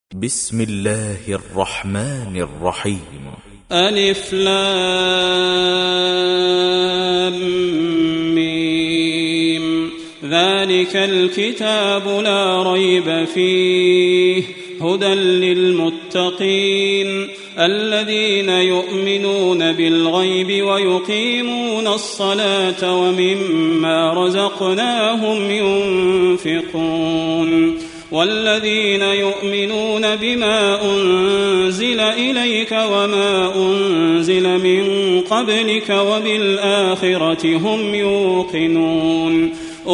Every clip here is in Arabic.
بسم الله الرحمن الرحيم. ألف لام ميم. ذلك الكتاب لا ريب فيه هدى للمتقين الذين يؤمنون بالغيب ويقيمون الصلاة ومما رزقناهم ينفقون والذين يؤمنون بما أنزل إليك وما أنزل من قبلك وبالآخرة هم يوقنون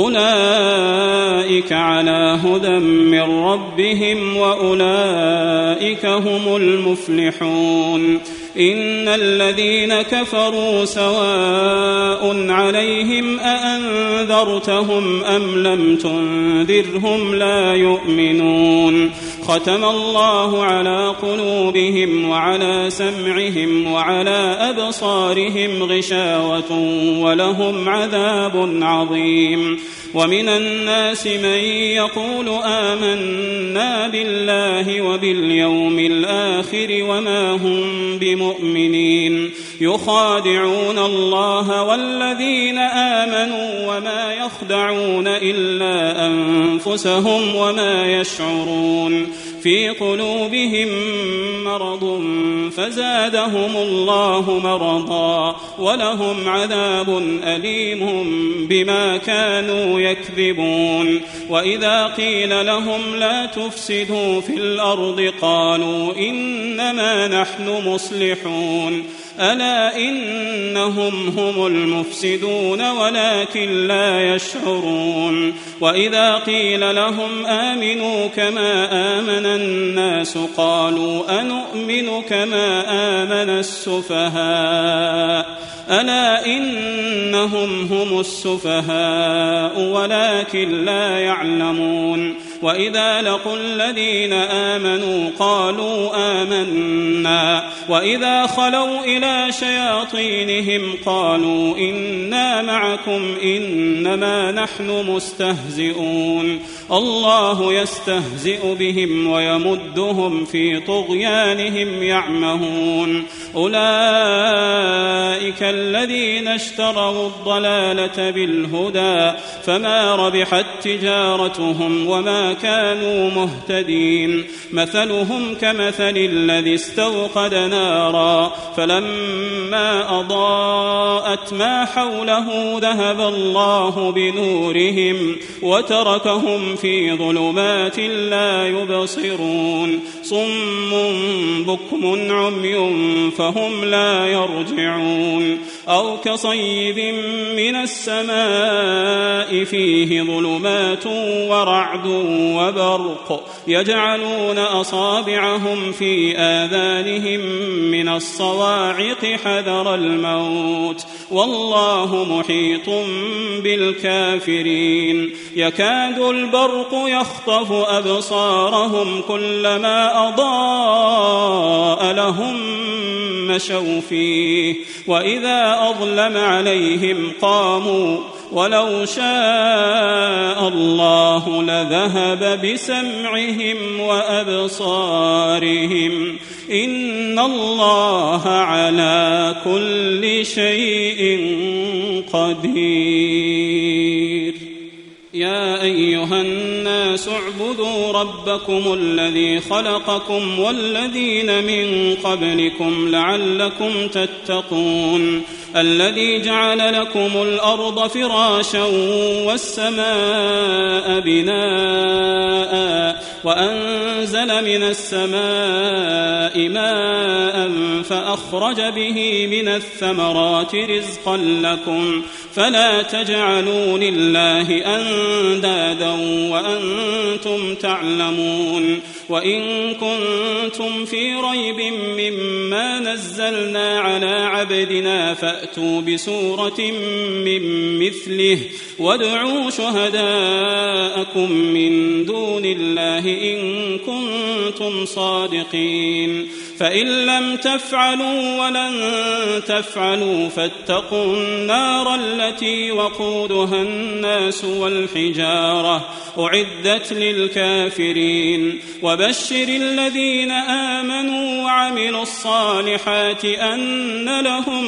أولئك على هدى من ربهم وأولئك هم المفلحون. إن الذين كفروا سواء عليهم أأنذرتهم أم لم تنذرهم لا يؤمنون. ختم الله على قلوبهم وعلى سمعهم وعلى أبصارهم غشاوة ولهم عذاب عظيم. ومن الناس من يقول آمنا بالله وباليوم الآخر وما هم بمؤمنين يخادعون الله والذين آمنوا وما يخدعون إلا أنفسهم وما يشعرون. في قلوبهم مرض فزادهم الله مرضا ولهم عذاب أليم بما كانوا يكذبون. وإذا قيل لهم لا تفسدوا في الأرض قالوا إنما نحن مصلحون ألا إنهم هم المفسدون ولكن لا يشعرون. وإذا قيل لهم آمنوا كما آمن الناس قالوا أنؤمن كما آمن السفهاء ألا إنهم هم السفهاء ولكن لا يعلمون. وإذا لقوا الذين آمنوا قالوا آمنا وإذا خلوا إلى شياطينهم قالوا إنا معكم إنما نحن مستهزئون. الله يستهزئ بهم ويمدهم في طغيانهم يعمهون. أولئك الذين اشتروا الضلالة بالهدى فما ربحت تجارتهم وما كانوا مهتدين. مثلهم كمثل الذي استوقد نارا فلما أضاءت ما حوله ذهب الله بنورهم وتركهم في ظلمات لا يبصرون. صم بكم عمي فهم لا يرجعون. أو كصيب من السماء فيه ظلمات ورعد وبرق يجعلون أصابعهم في آذانهم من الصواعق حذر الموت والله محيط بالكافرين. يكاد البرق يخطف أبصارهم كلما أضاء لهم مشوا فيه وإذا أظلم عليهم قاموا ولو شاء الله لذهب بسمعهم وأبصارهم إن الله على كل شيء قدير. يا أيها الناس اعبدوا ربكم الذي خلقكم والذين من قبلكم لعلكم تتقون. الذي جعل لكم الأرض فراشا والسماء بناء وأنزل من السماء ماء فأخرج به من الثمرات رزقا لكم فلا تجعلوا لله أندادا وأنتم تعلمون. وإن كنتم في ريب مما نزلنا على عبدنا فأتوا بسورة من مثله وادعوا شهداءكم من دون الله الله إن كنتم صادقين فإن لم تفعلوا ولن تفعلوا فاتقوا النار التي وقودها الناس والحجارة أعدت للكافرين وبشر الذين آمنوا وعملوا الصالحات أن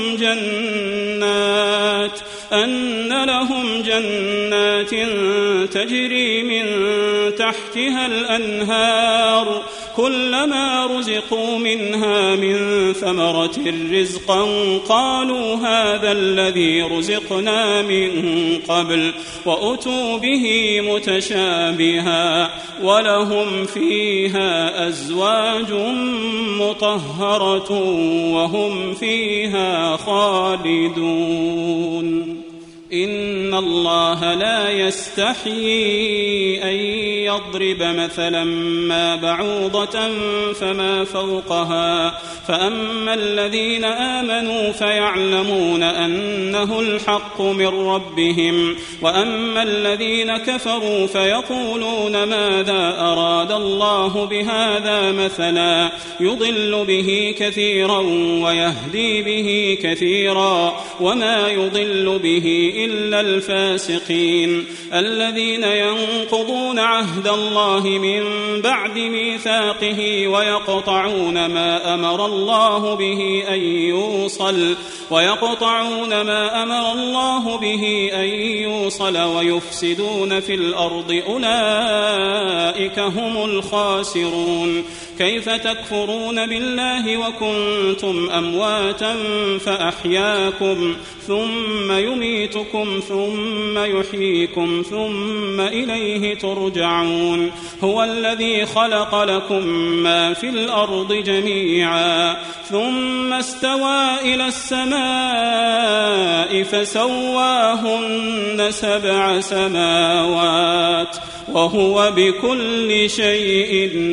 لهم جنات تجري من تحتها الأنهار كلما رزقوا منها من ثمرة رزقا قالوا هذا الذي رزقنا من قبل وأتوا به متشابها ولهم فيها أزواج مطهرة وهم فيها خالدون إن الله لا يستحيي أن يضرب مثلا ما بعوضة فما فوقها فأما الذين آمنوا فيعلمون أنه الحق من ربهم وأما الذين كفروا فيقولون ماذا أراد الله بهذا مثلا يضل به كثيرا ويهدي به كثيرا وما يضل به إلا الفاسقين الذين ينقضون عهد الله من بعد ميثاقه ويقطعون ما أمر الله به أن يوصل ويفسدون في الأرض أولئك هم الخاسرون كيف تكفرون بالله وكنتم أمواتا فأحياكم ثم يميتكم ثم يحييكم ثم إليه ترجعون هو الذي خلق لكم ما في الأرض جميعا ثم استوى إلى السماء فسواهن 7 سماوات وهو بكل شيء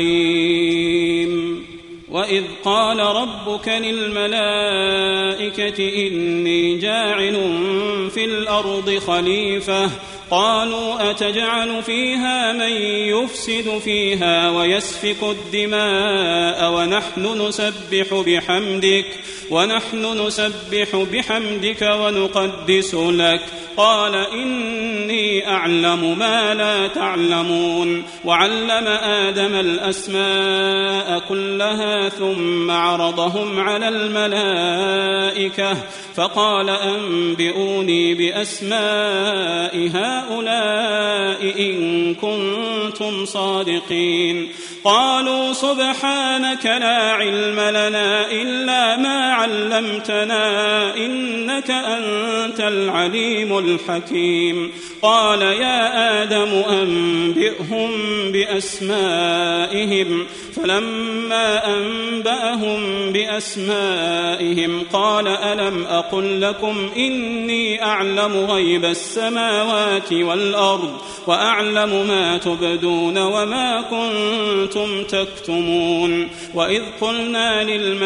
عليم وإذ قال ربك للملائكة إني جاعل في الأرض خليفة قالوا أتجعل فيها من يفسد فيها ويسفك الدماء ونحن نسبح بحمدك ونقدس لك قال إني أعلم ما لا تعلمون وعلم آدم الأسماء كلها ثم عرضهم على الملائكة فقال أنبئوني بأسماء هؤلاء إن كنتم صادقين قالوا سبحانك لا علم لنا إلا ما علمتنا إنك أنت العليم الحكيم قال يا آدم أنبئهم بأسمائهم فلما أنبأهم بأسمائهم قال ألم أقل لكم إني أعلم غيب السماوات والأرض وأعلم ما تبدون وما كنتم تكتمون وإذ قلنا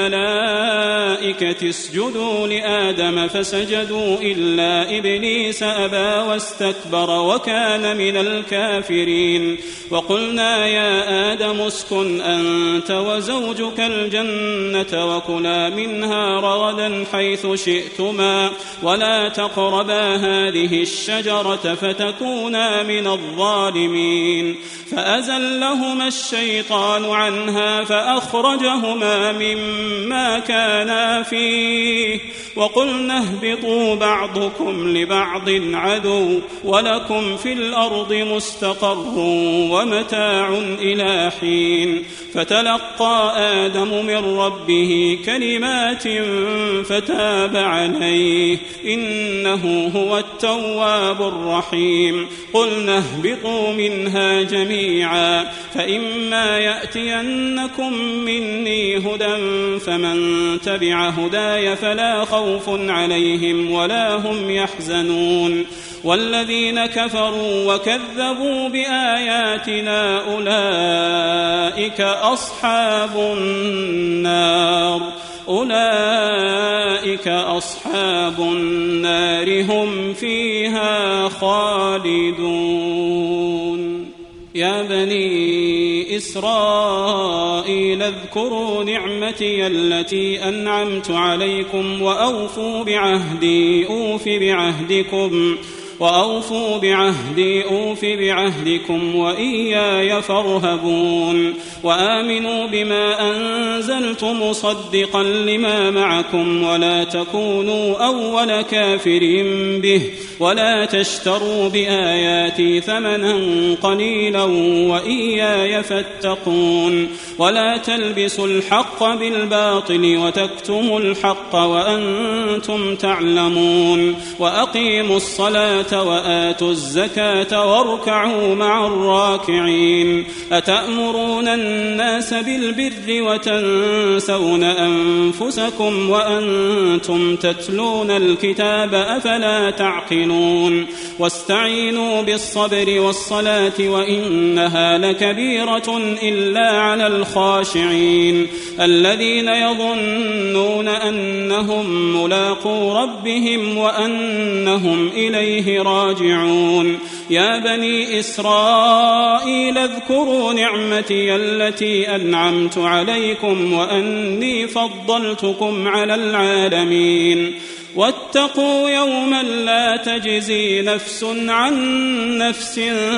للملائكة اسجدوا لآدم فسجدوا إلا إبليس أبى واستكبر وكان من الكافرين وقلنا يا آدم اسكن أنت وزوجك الجنة وكلا منها رغدا حيث شئتما ولا تقربا هذه الشجرة فتكونا من الظالمين فأزلهما الشيطان عنها فأخرجهما مما كانا فيه وقلنا اهبطوا بعضكم لبعض عدو ولكم في الأرض مستقر ومتاع إلى حين فتلقى آدم من ربه كلمات فتاب عليه إنه هو التواب الرحيم قلنا اهبطوا منها جميعا فإما يأتينكم مني هدى فمن تبع هداي فلا خوف عليهم ولا هم يحزنون والذين كفروا وكذبوا بآياتنا أولئك أصحاب النار هم فيها خالدون يا بني بني إسرائيل اذكروا نعمتي التي أنعمت عليكم وأوفوا بعهدي أوف بعهدكم وإياي فارهبون وآمنوا بما أنزلت مصدقا لما معكم ولا تكونوا أول كافر به ولا تشتروا بآياتي ثمنا قليلا وإياي فاتقون ولا تلبسوا الحق بالباطل وتكتموا الحق وأنتم تعلمون وأقيموا الصلاة وآتوا الزكاة واركعوا مع الراكعين أتأمرون الناس بالبر وتنسون أنفسكم وأنتم تتلون الكتاب أفلا تعقلون واستعينوا بالصبر والصلاة وإنها لكبيرة إلا على الخاشعين الذين يظنون أنهم ملاقو ربهم وأنهم إليه راجعون يا بني إسرائيل اذكروا نعمتي التي أنعمت عليكم وأني فضلتكم على العالمين واتقوا يوما لا تجزي نفس عن نفس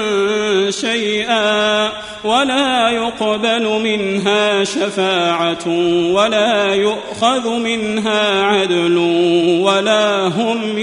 شيئا ولا يقبل منها شفاعة ولا يؤخذ منها عدل ولا هم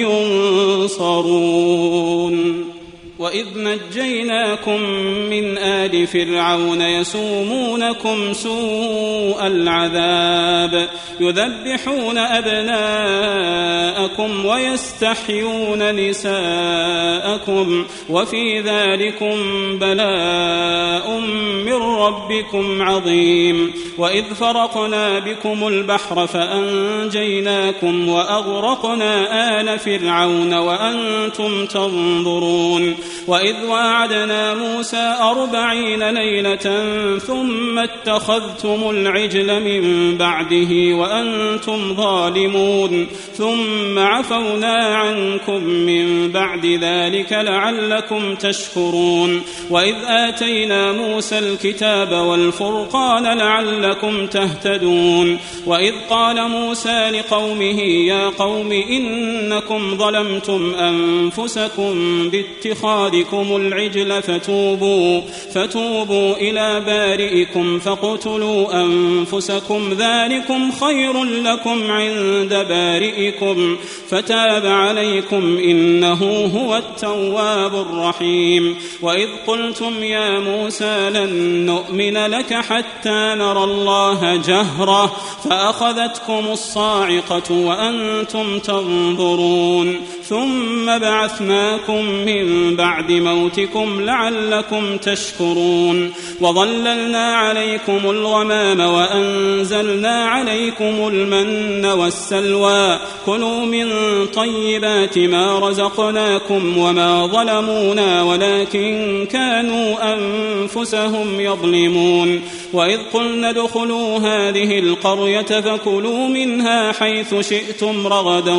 ينصرون وإذ نجيناكم من آل فرعون يسومونكم سوء العذاب يذبحون أبناءكم ويستحيون نساءكم وفي ذلكم بلاء من ربكم عظيم وإذ فرقنا بكم البحر فأنجيناكم وأغرقنا آل فرعون وأنتم تنظرون وإذ واعدنا موسى 40 ليلة ثم اتخذتم العجل من بعده وأنتم ظالمون ثم عفونا عنكم من بعد ذلك لعلكم تشكرون وإذ آتينا موسى الكتاب والفرقان لعلكم تهتدون وإذ قال موسى لقومه يا قوم إنكم ظلمتم أنفسكم باتخاذكم العجل فتوبوا إلى بارئكم فاقتلوا أنفسكم ذلكم خير لكم عند بارئكم فتاب عليكم إنه هو التواب الرحيم وإذ قلتم يا موسى لن نؤمن لك حتى نرى الله جهرة فأخذتكم الصاعقة وأنتم تنظرون ثم بعثناكم من بعد موتكم لعلكم تشكرون وظللنا عليكم الغمام وأنزلنا عليكم المن والسلوى كلوا من طيبات ما رزقناكم وما ظلمونا ولكن كانوا أنفسهم يظلمون وإذ قلنا ادخلوا هذه القرية فكلوا منها حيث شئتم رغدا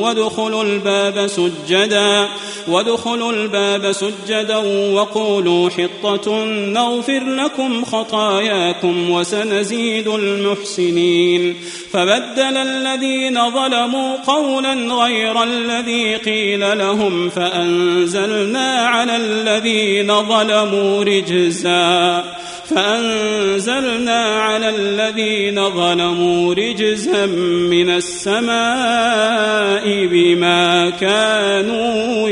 وادخلوا الباب سجدا وقولوا حطة نغفر لكم خطاياكم وسنزيد المحسنين فبدل الذين ظلموا قولا غير الذي قيل لهم فأنزلنا على الذين ظلموا رجزا من السماء بما كانوا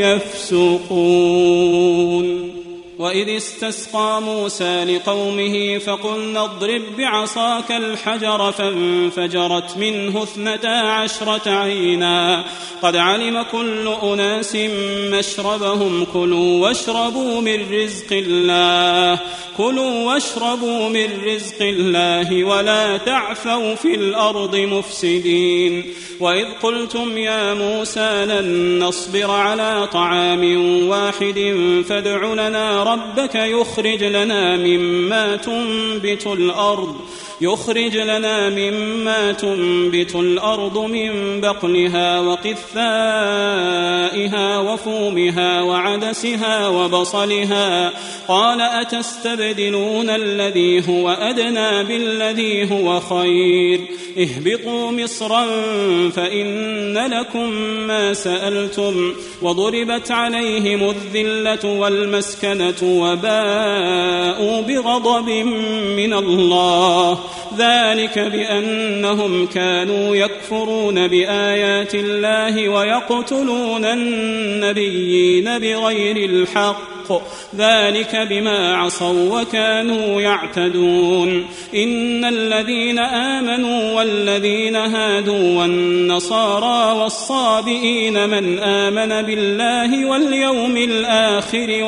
يفسقون وإذ استسقى موسى لقومه فقلنا اضرب بعصاك الحجر فانفجرت منه 12 عينا قد علم كل أناس مشربهم كلوا واشربوا من رزق الله ولا تعثوا في الأرض مفسدين وإذ قلتم يا موسى لن نصبر على طعام واحد فادع لنا ربك يخرج لنا مما تنبت الأرض يخرج لنا مما تنبت الأرض من بقلها وقثائها وفومها وعدسها وبصلها قال أتستبدلون الذي هو أدنى بالذي هو خير اهبطوا مصرا فإن لكم ما سألتم وضربت عليهم الذلة والمسكنة وباءوا بغضب من الله ذلك بأنهم كانوا يكفرون بآيات الله ويقتلون النبيين بغير الحق ذلك بما عصوا وكانوا يعتدون إن الذين آمنوا والذين هادوا والنصارى والصابئين من آمن بالله واليوم الآخر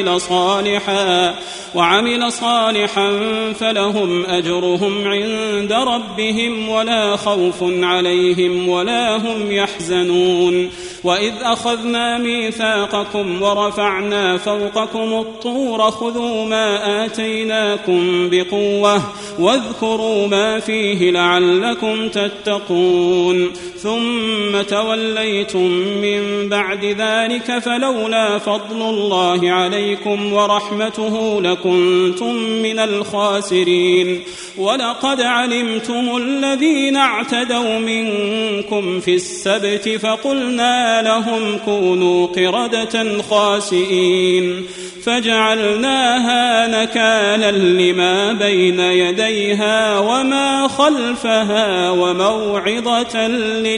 وعمل صالحا فلهم أجرهم عند ربهم ولا خوف عليهم ولا هم يحزنون وإذ أخذنا ميثاقكم ورفعنا فوقكم الطور خذوا ما آتيناكم بقوة واذكروا ما فيه لعلكم تتقون ثم توليتم من بعد ذلك فلولا فضل الله عليكم ورحمته لكنتم من الخاسرين ولقد علمتم الذين اعتدوا منكم في السبت فقلنا لهم كونوا قردة خاسئين فجعلناها نكالا لما بين يديها وما خلفها وموعظة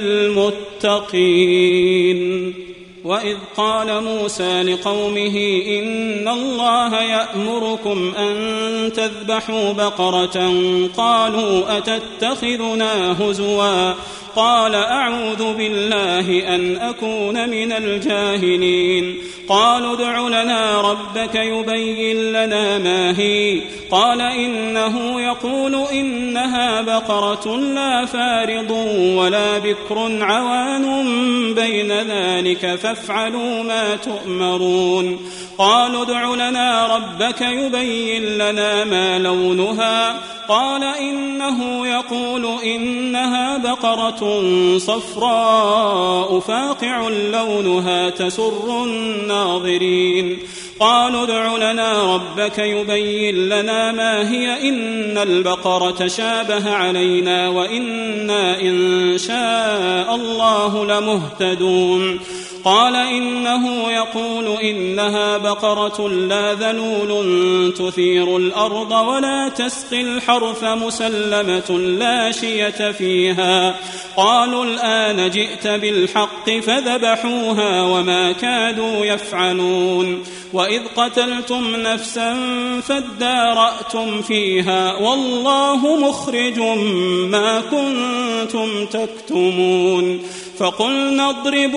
للمتقين وإذ قال موسى لقومه إن الله يأمركم أن تذبحوا بقرة قالوا أتتخذنا هزوا قال أعوذ بالله أن أكون من الجاهلين قالوا ادع لنا ربك يبين لنا ما هي قال إنه يقول إنها بقرة لا فارض ولا بكر عوان بين ذلك فافعلوا ما تؤمرون قالوا ادع لنا ربك يبين لنا ما لونها قال إنه يقول إنها بقرة صفراء فاقع لونها تسر الناظرين قالوا ادع لنا ربك يبين لنا ما هي إن البقرة شابه علينا وإنا إن شاء الله لمهتدون قال إنه يقول إنها بقرة لا ذلول تثير الأرض ولا تسقي الحرث مسلمة لا شية فيها قالوا الآن جئت بالحق فذبحوها وما كادوا يفعلون وإذ قتلتم نفسا فادارأتم فيها والله مخرج ما كنتم تكتمون فقلنا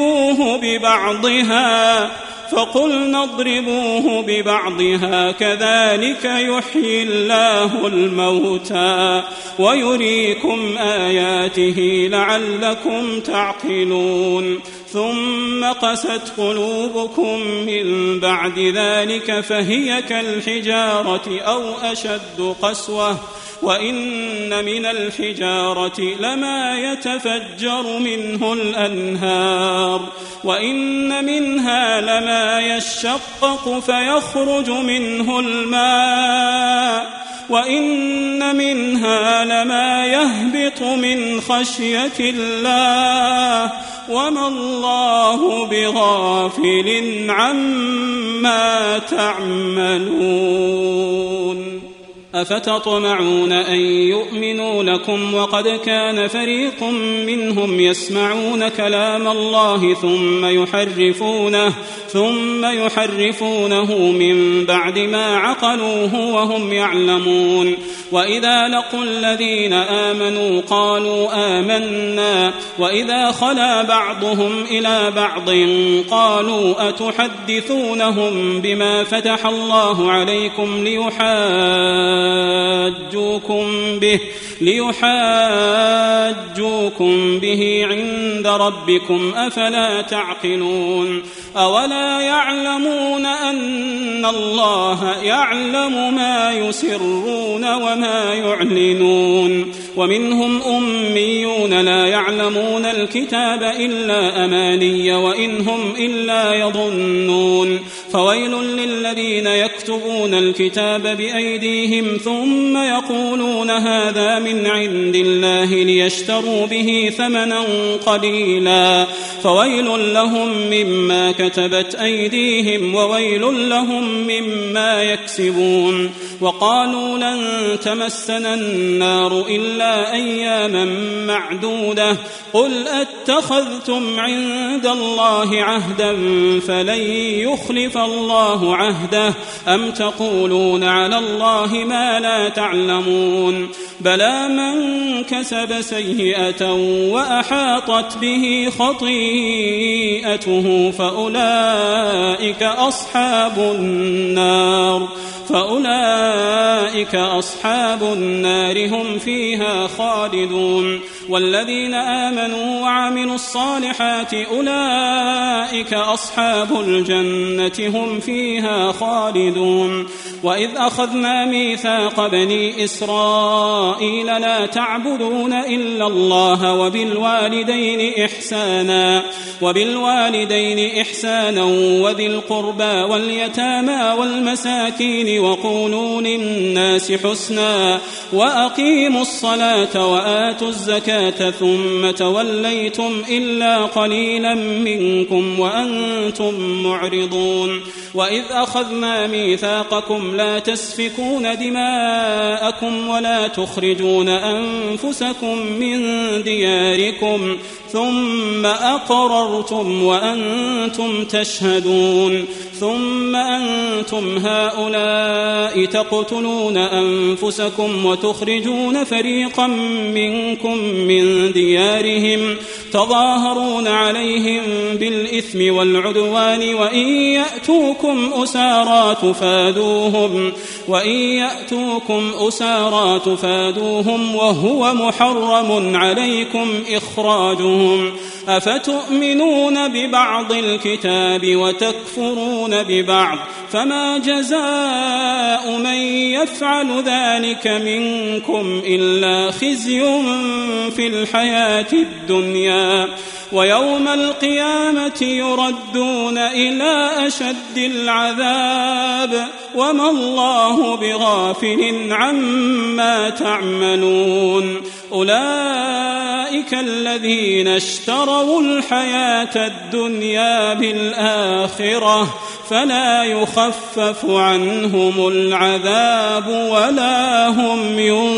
اضربوه ببعضها كذلك يحيي الله الموتى ويريكم آياته لعلكم تعقلون ثم قست قلوبكم من بعد ذلك فهي كالحجارة أو أشد قسوة وإن من الحجارة لما يتفجر منه الأنهار وإن منها لما يشقق فيخرج منه الماء وإن منها لما يهبط من خشية الله وما الله بغافل عما تعملون أفتطمعون أن يؤمنوا لكم وقد كان فريق منهم يسمعون كلام الله ثم يحرفونه من بعد ما عقلوه وهم يعلمون وإذا لقوا الذين آمنوا قالوا آمنا وإذا خلا بعضهم إلى بعض قالوا أتحدثونهم بما فتح الله عليكم ليحاجوكم به ليحاجوكم به عند ربكم أفلا تعقلون أولا يعلمون أن الله يعلم ما يسرون وما يعلنون ومنهم أميون لا يعلمون الكتاب إلا أماني وإن هم إلا يظنون فويل للذين يكتبون الكتاب بأيديهم ثم يقولون هذا من عند الله ليشتروا به ثمنا قليلا فويل لهم مما كتبت أيديهم وويل لهم مما يكسبون وقالوا لن تمسنا النار إلا أياما معدودة قل أتخذتم عند الله عهدا فلن يخلف الله عهده أم تقولون على الله ما لا تعلمون بلى من كسب سيئة وأحاطت به خطيئته فأولئك أصحاب النار هم فيها خالدون والذين آمنوا وعملوا الصالحات أولئك أصحاب الجنة هم فيها خالدون وإذ أخذنا ميثاق بني إسرائيل لا تعبدون إلا الله وبالوالدين إحسانا وذي القربى واليتامى والمساكين وقولوا للناس حسنا وأقيموا الصلاة وآتوا الزكاة ثم توليتم إلا قليلا منكم وأنتم معرضون وإذ أخذنا ميثاقكم لا تسفكون دماءكم ولا تخرجون أنفسكم من دياركم ثم أقررتم وأنتم تشهدون ثم أنتم هؤلاء تقتلون أنفسكم وتخرجون فريقا منكم من ديارهم تظاهرون عليهم بالإثم والعدوان وإن يأتوكم أسارى تفادوهم وهو محرم عليكم إخراجهم أفتؤمنون ببعض الكتاب وتكفرون ببعض فما جزاء من يفعل ذلك منكم إلا خزي في الحياة الدنيا ويوم القيامة يردون إلى أشد العذاب وما الله بغافل عما تعملون أولئك الذين اشتروا الحياة الدنيا بالآخرة فلا يخفف عنهم العذاب ولا هم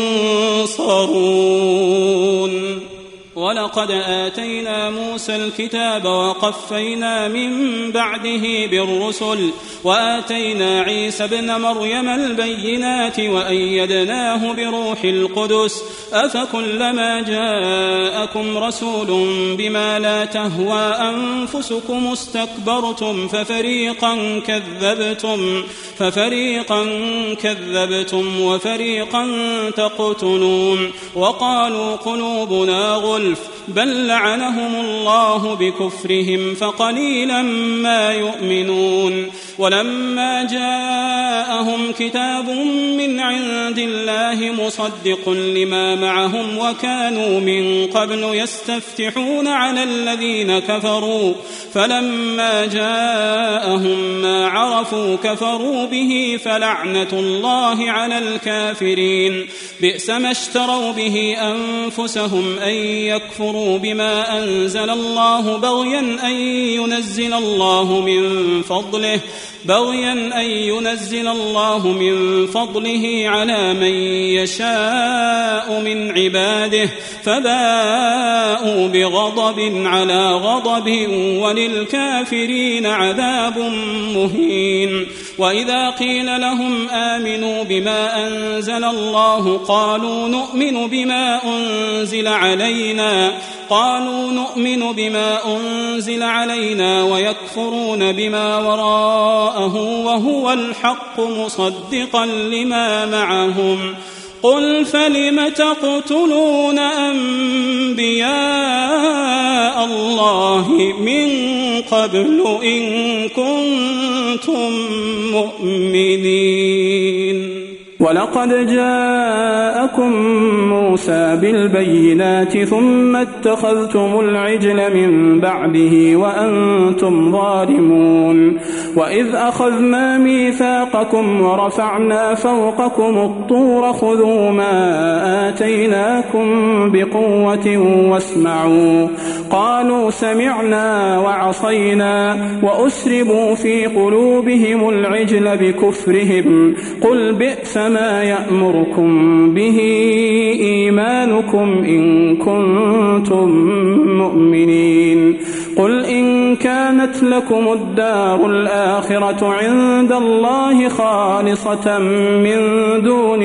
ينصرون ولقد آتينا موسى الكتاب وقفينا من بعده بالرسل وآتينا عيسى ابن مريم البينات وأيدناه بروح القدس أفكلما جاءكم رسول بما لا تهوى أنفسكم استكبرتم ففريقا كذبتم وفريقا تقتلون وقالوا قلوبنا غلف بل لعنهم الله بكفرهم فقليلا ما يؤمنون ولما جاءهم كتاب من عند الله مصدق لما معهم وكانوا من قبل يستفتحون على الذين كفروا فلما جاءهم ما عرفوا كفروا به فلعنة الله على الكافرين بئس ما اشتروا به أنفسهم أن يكفروا بما أنزل الله بغيا أن ينزل الله من فضله على من يشاء من عباده فباءوا بغضب على غضب وللكافرين عذاب مهين وإذا قيل لهم آمنوا بما أنزل الله قالوا نؤمن بما أنزل علينا ويكفرون بما وراءه وهو الحق مصدقا لما معهم قل فلم تقتلون أنبياء الله من قبل إن كنتم مؤمنين ولقد جاءكم موسى بالبينات ثم اتخذتم العجل من بعده وأنتم ظالمون وإذ أخذنا ميثاقكم ورفعنا فوقكم الطور خذوا ما آتيناكم بقوة واسمعوا قالوا سمعنا وعصينا وأشربوا في قلوبهم العجل بكفرهم قل بئس ما يأمركم به إيمانكم إن كنتم مؤمنين قل إن كانت لكم الدار الآخرة عند الله خالصة من دون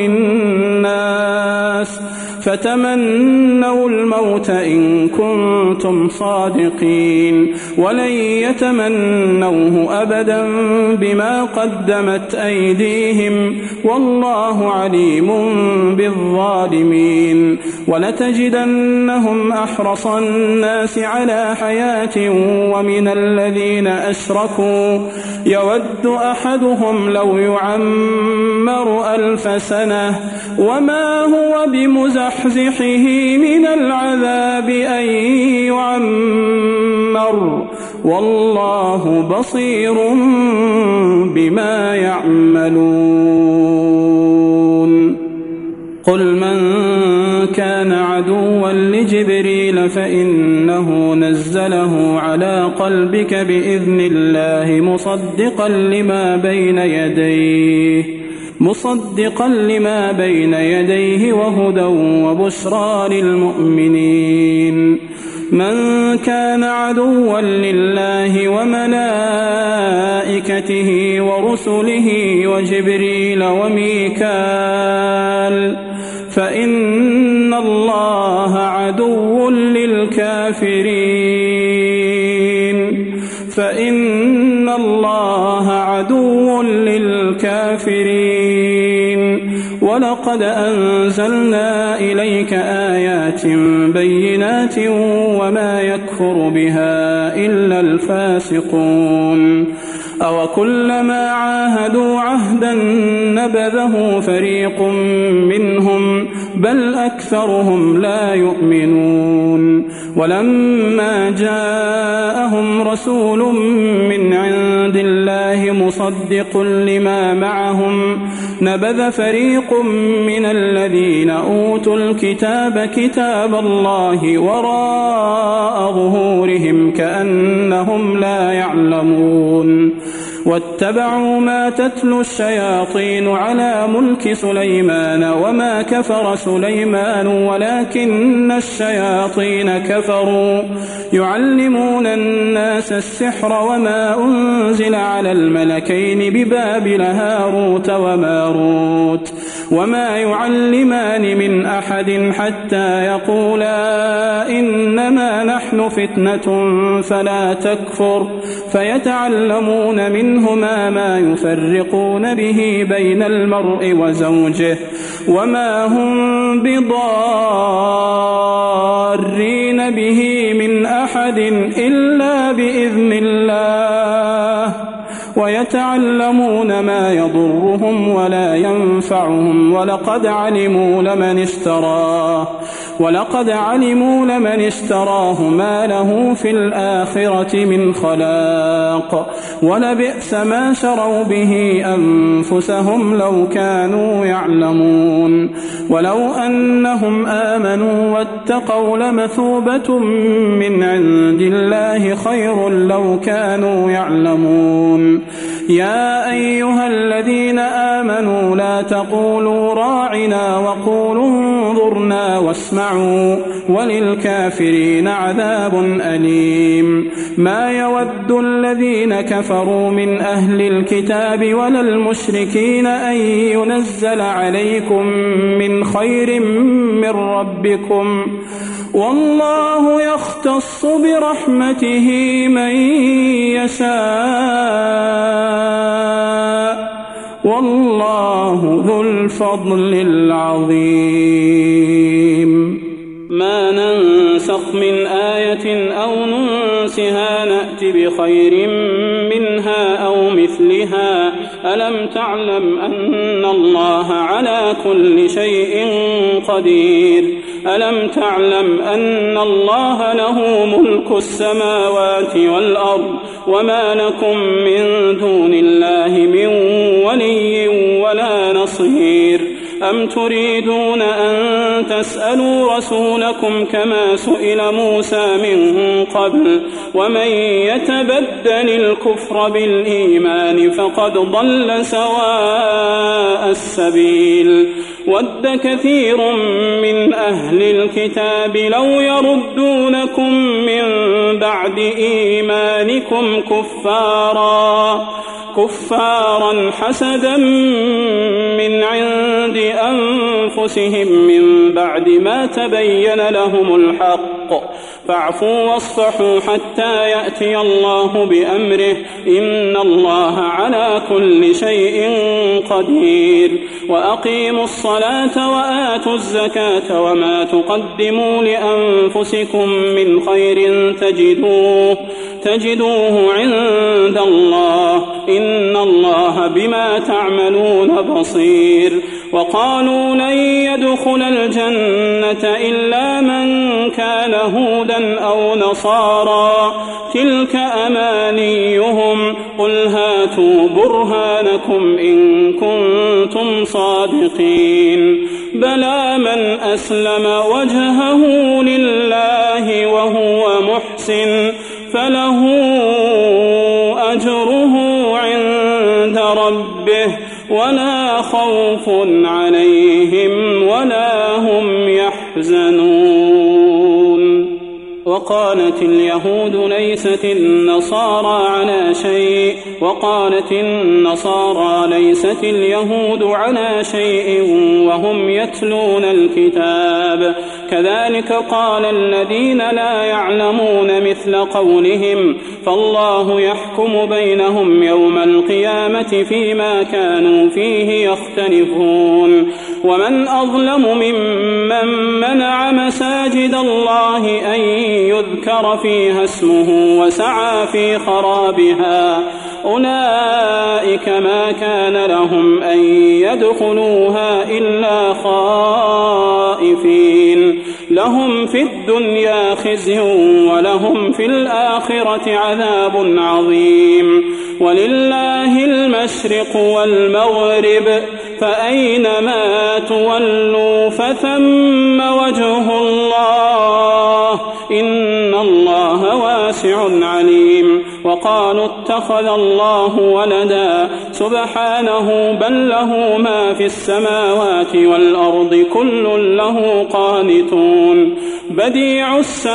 الناس فتمنوا الموت إن كنتم صادقين ولن يتمنوه أبدا بما قدمت أيديهم والله عليم بالظالمين ولتجدنهم أحرص الناس على حياة ومن الذين أشركوا يود أحدهم لو يعمر 1000 سنة وما هو بمزحزحه من العذاب أن يعمر والله بصير بما يعملون قل من كان عدوا لجبريل فإنه نزله على قلبك بإذن الله مصدقا لما بين يديه وهدى وبشرى للمؤمنين من كان عدوا لله وملائكته ورسله وجبريل وميكال فإن الله عدو للكافرين ولقد أنزلنا إليك آيات بينات وما يكفر بها إلا الفاسقون أوكلما عاهدوا عهدا نبذه فريق منهم بل أكثرهم لا يؤمنون ولما جاءهم رسول من عند الله مصدق لما معهم نبذ فريق من الذين أوتوا الكتاب كتاب الله وراء ظهورهم كأنهم لا يعلمون واتبعوا ما تتلو الشياطين على ملك سليمان وما كفر سليمان ولكن الشياطين كفروا يعلمون الناس السحر وما أنزل على الملكين ببابل هاروت وماروت وما يعلمان من أحد حتى يقولا إنما نحن فتنة فلا تكفر فيتعلمون منهما ما يفرقون به بين المرء وزوجه وما هم بضارين به من أحد إلا بإذن الله ويتعلمون ما يضرهم ولا ينفعهم ولقد علموا لمن اشتراه ما له في الآخرة من خلاق ولبئس ما شروا به أنفسهم لو كانوا يعلمون ولو أنهم آمنوا واتقوا لمثوبة من عند الله خير لو كانوا يعلمون يا أيها الذين آمنوا لا تقولوا راعنا وقولوا انظرنا واسمعوا وللكافرين عذاب أليم ما يود الذين كفروا من أهل الكتاب ولا المشركين أن ينزل عليكم من خير من ربكم والله يختص برحمته من يشاء والله ذو الفضل العظيم. ما ننسخ من آية أو ننسها نأت بخير منها أو مثلها. ألم تعلم أن الله على كل شيء قدير؟ ألم تعلم أن الله له ملك السماوات والأرض وما لكم من دون الله من ولي ولا نصير؟ أم تريدون أن تسألوا رسولكم كما سئل موسى من قبل؟ ومن يتبدل الكفر بالإيمان فقد ضل سواء السبيل. ود كثير من أهل الكتاب لو يردونكم من بعد إيمانكم كفارا حسدا من عند أنفسهم من بعد ما تبين لهم الحق، فاعفوا واصفحوا حتى يأتي الله بأمره، إن الله على كل شيء قدير. وأقيموا الصلاة وآتوا الزكاة وما تقدموا لأنفسكم من خير تجدوه عند الله، إن الله بما تعملون بصير. وقالوا لن يدخل الجنة إلا من كان هودا أو نصارى، تلك أمانيهم، قل هاتوا برهانكم إن كنتم صادقين. بلى من أسلم وجهه لله وهو محسن فله أجره عند ربه ولا خوف عليهم ولا هم يحزنون. وقالت اليهود ليست النصارى على شيء، وقالت النصارى ليست اليهود على شيء وهم يتلون الكتاب، كذلك قال الذين لا يعلمون مثل قولهم، فالله يحكم بينهم يوم القيامة فيما كانوا فيه يختلفون. ومن أظلم ممن منع مساجد الله أن يذكر فيها اسمه وسعى في خرابها، أولئك ما كان لهم أن يدخلوها إلا خائفين، لهم في الدنيا خزي ولهم في الآخرة عذاب عظيم. ولله المشرق والمغرب، فأينما تولوا فثم وجه الله، إن الله واسع عليم. وقالوا اتخذ الله ولدا، سبحانه بل له ما في السماوات والأرض كل له قانتون. بديع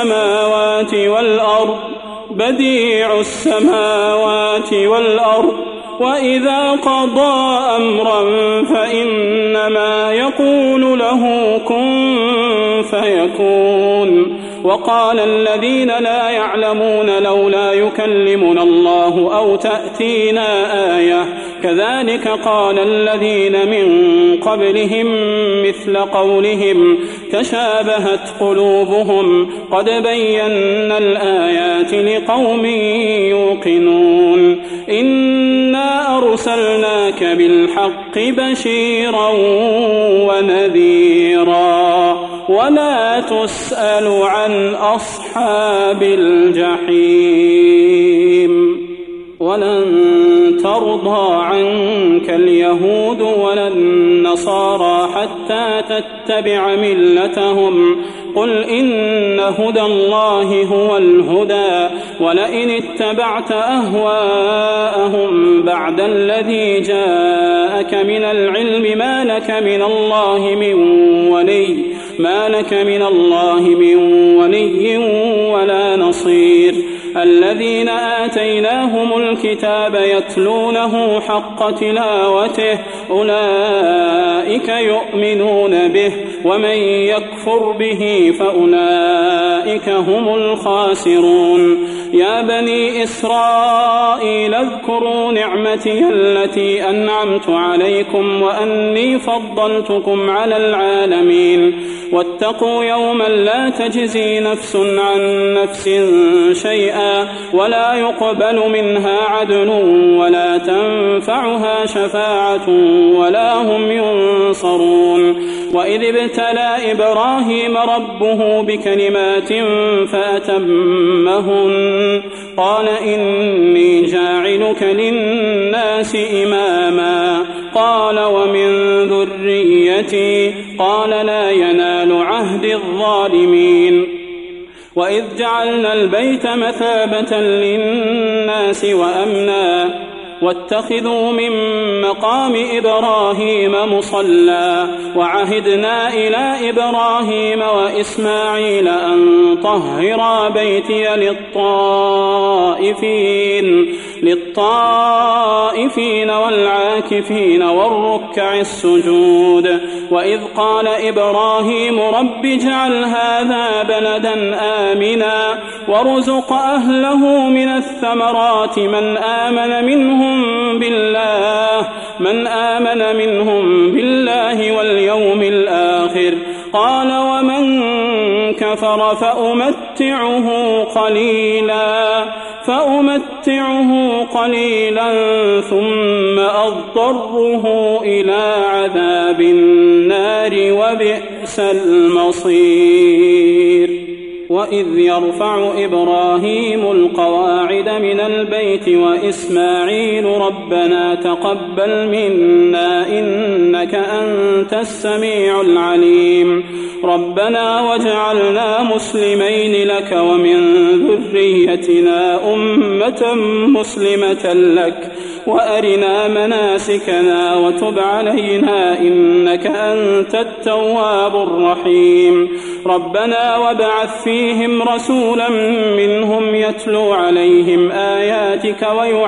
السماوات والأرض وإذا قضى أمرا فإنما يقول له كن فيكون. وقال الذين لا يعلمون لولا يكلمنا الله أو تأتينا آية، كذلك قال الذين من قبلهم مثل قولهم تشابهت قلوبهم، قد بينا الآيات لقوم يوقنون. إنا أرسلناك بالحق بشيرا ونذيرا، ولا تسأل عن أصحاب الجحيم. ولن ترضى عنك اليهود ولا النصارى حتى تتبع ملتهم، قل إن هدى الله هو الهدى، ولئن اتبعت أهواءهم بعد الذي جاءك من العلم ما لك من الله من ولي ولا نصير. الذين آتيناهم الكتاب يتلونه حق تلاوته، أولئك يؤمنون به، ومن يكفر به فأولئك هم الخاسرون. يا بني إسرائيل اذكروا نعمتي التي أنعمت عليكم وأني فضلتكم على العالمين واتقوا يوما لا تجزي نفس عن نفس شيئا ولا يقبل منها عدل ولا تنفعها شفاعة ولا هم ينصرون وإذ ابتلى إبراهيم ربه بكلمات فأتمهن قال إني جاعلك للناس إماما قال ومن ذريتي قال لا ينال عهد الظالمين وإذ جعلنا البيت مثابة للناس وأمنا واتخذوا من مقام إبراهيم مصلى وعهدنا إلى إبراهيم وإسماعيل أن طهرا بيتي للطائفين والعاكفين والركع السجود وإذ قال إبراهيم رب اجعل هذا بلدا آمنا وارزق أهله من الثمرات من آمن منهم بالله واليوم الآخر قال ومن كفر فأمتعه قليلا ثم أضطره إلى عذاب النار وبئس المصير وإذ يرفع إبراهيم القواعد من البيت وإسماعيل ربنا تقبل منا إنك أنت السميع العليم ربنا واجعلنا مسلمين لك ومن ذريتنا أمة مسلمة لك وأرنا مناسكنا وتب علينا إنك أنت التواب الرحيم ربنا وابعث فيهم رسولا منهم يتلو عليهم آياتك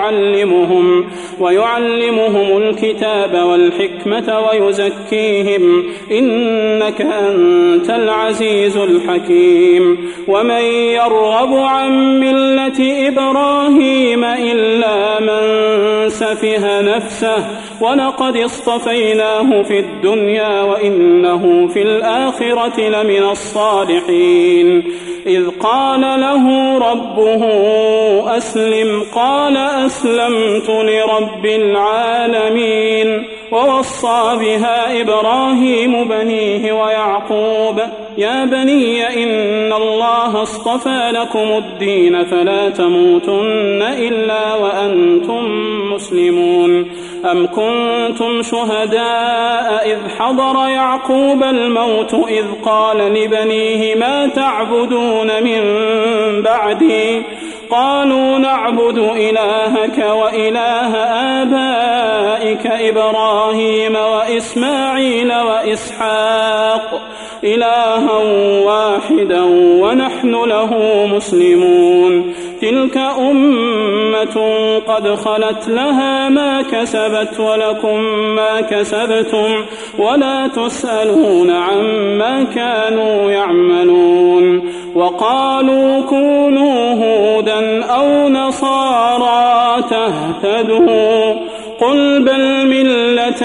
ويعلمهم الكتاب والحكمة ويزكيهم إنك أنت العزيز الحكيم ومن يرغب عن ملة إبراهيم إلا من سفه نفسه ولقد اصطفيناه في الدنيا وإنه في الآخرة لمن الصالحين إذ قال له ربه أسلم قال أسلمت لرب العالمين ووصى بها إبراهيم بنيه ويعقوب يا بني إن الله اصطفى لكم الدين فلا تموتن إلا وأنتم مسلمون أم كنتم شهداء إذ حضر يعقوب الموت إذ قال لبنيه ما تعبدون من بعدي قالوا نعبد إلهك وإله آبائك إبراهيم وإسماعيل وإسحاق إلها واحدا ونحن له مسلمون تلك أمة قد خلت لها ما كسبت ولكم ما كسبتم ولا تسألون عما كانوا يعملون وقالوا كونوا هودا أو نصارى تهتدوا قل بل ملة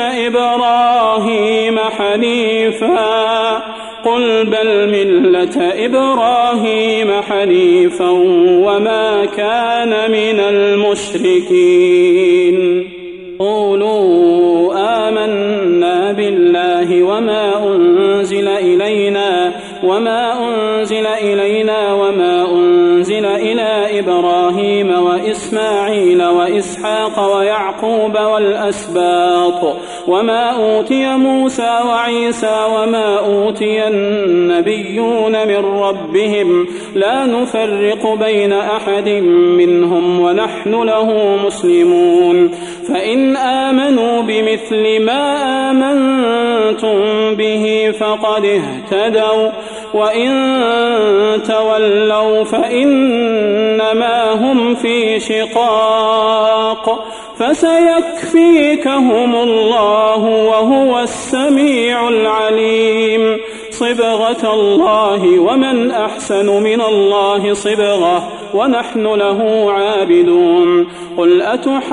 إبراهيم حنيفا وما كان من المشركين قولوا آمنا بالله وما أنزل إلينا وما أنزل إلى إبراهيم وإسماعيل وإسحاق ويعقوب والأسباط وما أوتي موسى وعيسى وما أوتي النبيون من ربهم لا نفرق بين أحد منهم ونحن له مسلمون فإن آمنوا بمثل ما آمنتم به فقد اهتدوا وإن تولوا فإنما هم في شقاق فسيكفيكهم الله وهو السميع العليم صبغة الله ومن أحسن من الله صبغة ونحن له عابدون. قل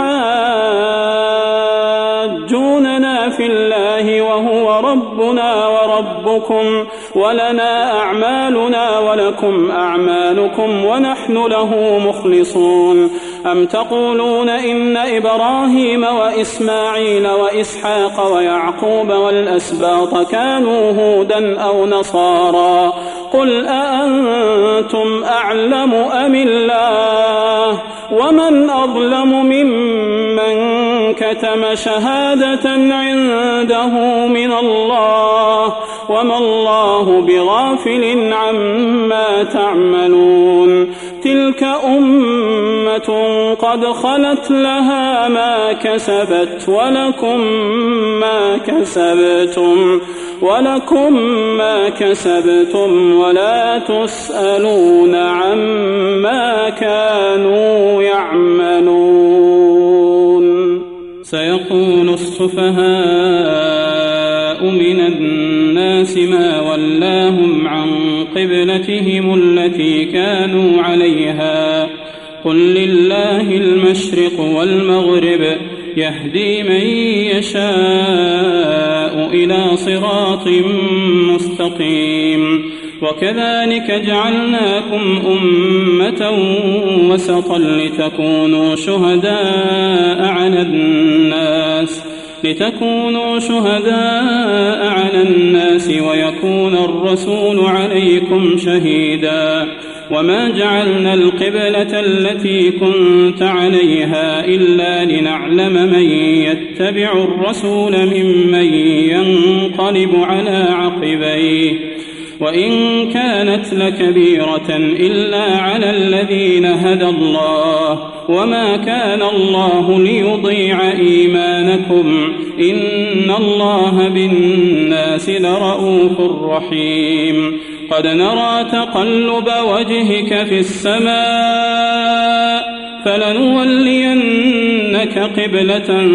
أتحاجوننا في الله وهو ربنا وربكم ولنا أعمالنا ولكم أعمالكم ونحن له مخلصون. أم تقولون إن إبراهيم وإسماعيل وإسحاق ويعقوب والأسباط كانوا هودا أو نصارى؟ قل أأنتم أعلم أم الله؟ ومن أظلم ممن كتم شهادة عنده من الله وما الله بغافل عما تعملون. تلك أمة قد خلت لها ما كسبت ولكم ما كسبتم ولا تسألون عما كانوا يعملون. سيقول السفهاء من الناس ما ولاهم عن قبلتهم التي كانوا عليها قل لله المشرق والمغرب يهدي من يشاء إلى صراط مستقيم. وكذلك جعلناكم أمة وسطا لتكونوا شهداء على الناس ويكون الرسول عليكم شهيدا. وما جعلنا القبلة التي كنت عليها إلا لنعلم من يتبع الرسول ممن ينقلب على عقبيه وإن كانت لكبيرة إلا على الذين هدى الله وما كان الله ليضيع إيمانكم إن الله بالناس لرؤوف رحيم. قد نرى تقلب وجهك في السماء فلنولينك قبلة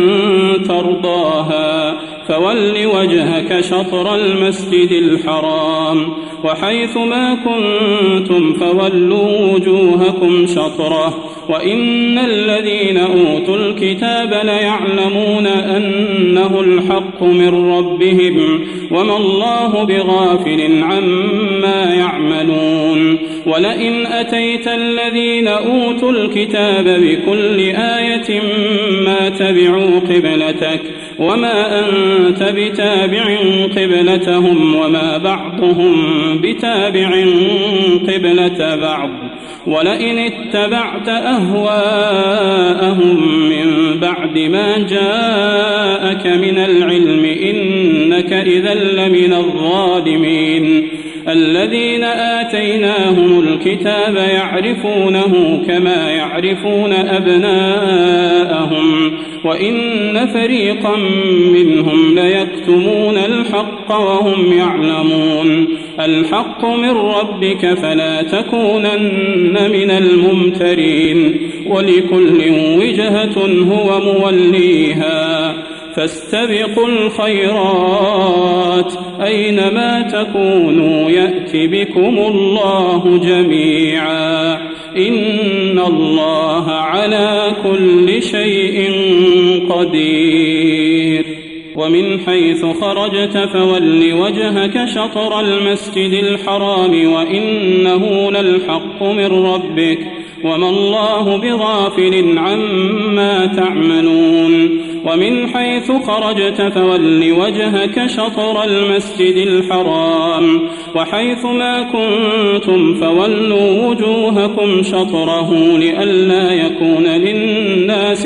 ترضاها فول وجهك شطر المسجد الحرام وحيث ما كنتم فولوا وجوهكم شطره وإن الذين أوتوا الكتاب ليعلمون أنه الحق من ربهم وما الله بغافل عما يعملون. ولئن أتيت الذين أوتوا الكتاب بكل آية ما تبعوا قبلتك وما أنت بتابع قبلتهم وما بعضهم بتابع قبلة بعض. ولئن اتبعت أهواءهم من بعد ما جاءك من العلم إنك إذا لمن الظالمين. الذين آتيناهم الكتاب يعرفونه كما يعرفون أبناءهم وإن فريقا منهم ليكتمون الحق وهم يعلمون. الحق من ربك فلا تكونن من الممترين ولكل وجهة هو موليها فاستبقوا الخيرات أينما تكونوا يأت بكم الله جميعا إن الله على كل شيء قدير. ومن حيث خرجت فول وجهك شطر المسجد الحرام وإنه للحق من ربك وما الله بغافل عما تعملون. ومن حيث خرجت فول وجهك شطر المسجد الحرام وحيث ما كنتم فولوا وجوهكم شطره لئلا يكون للناس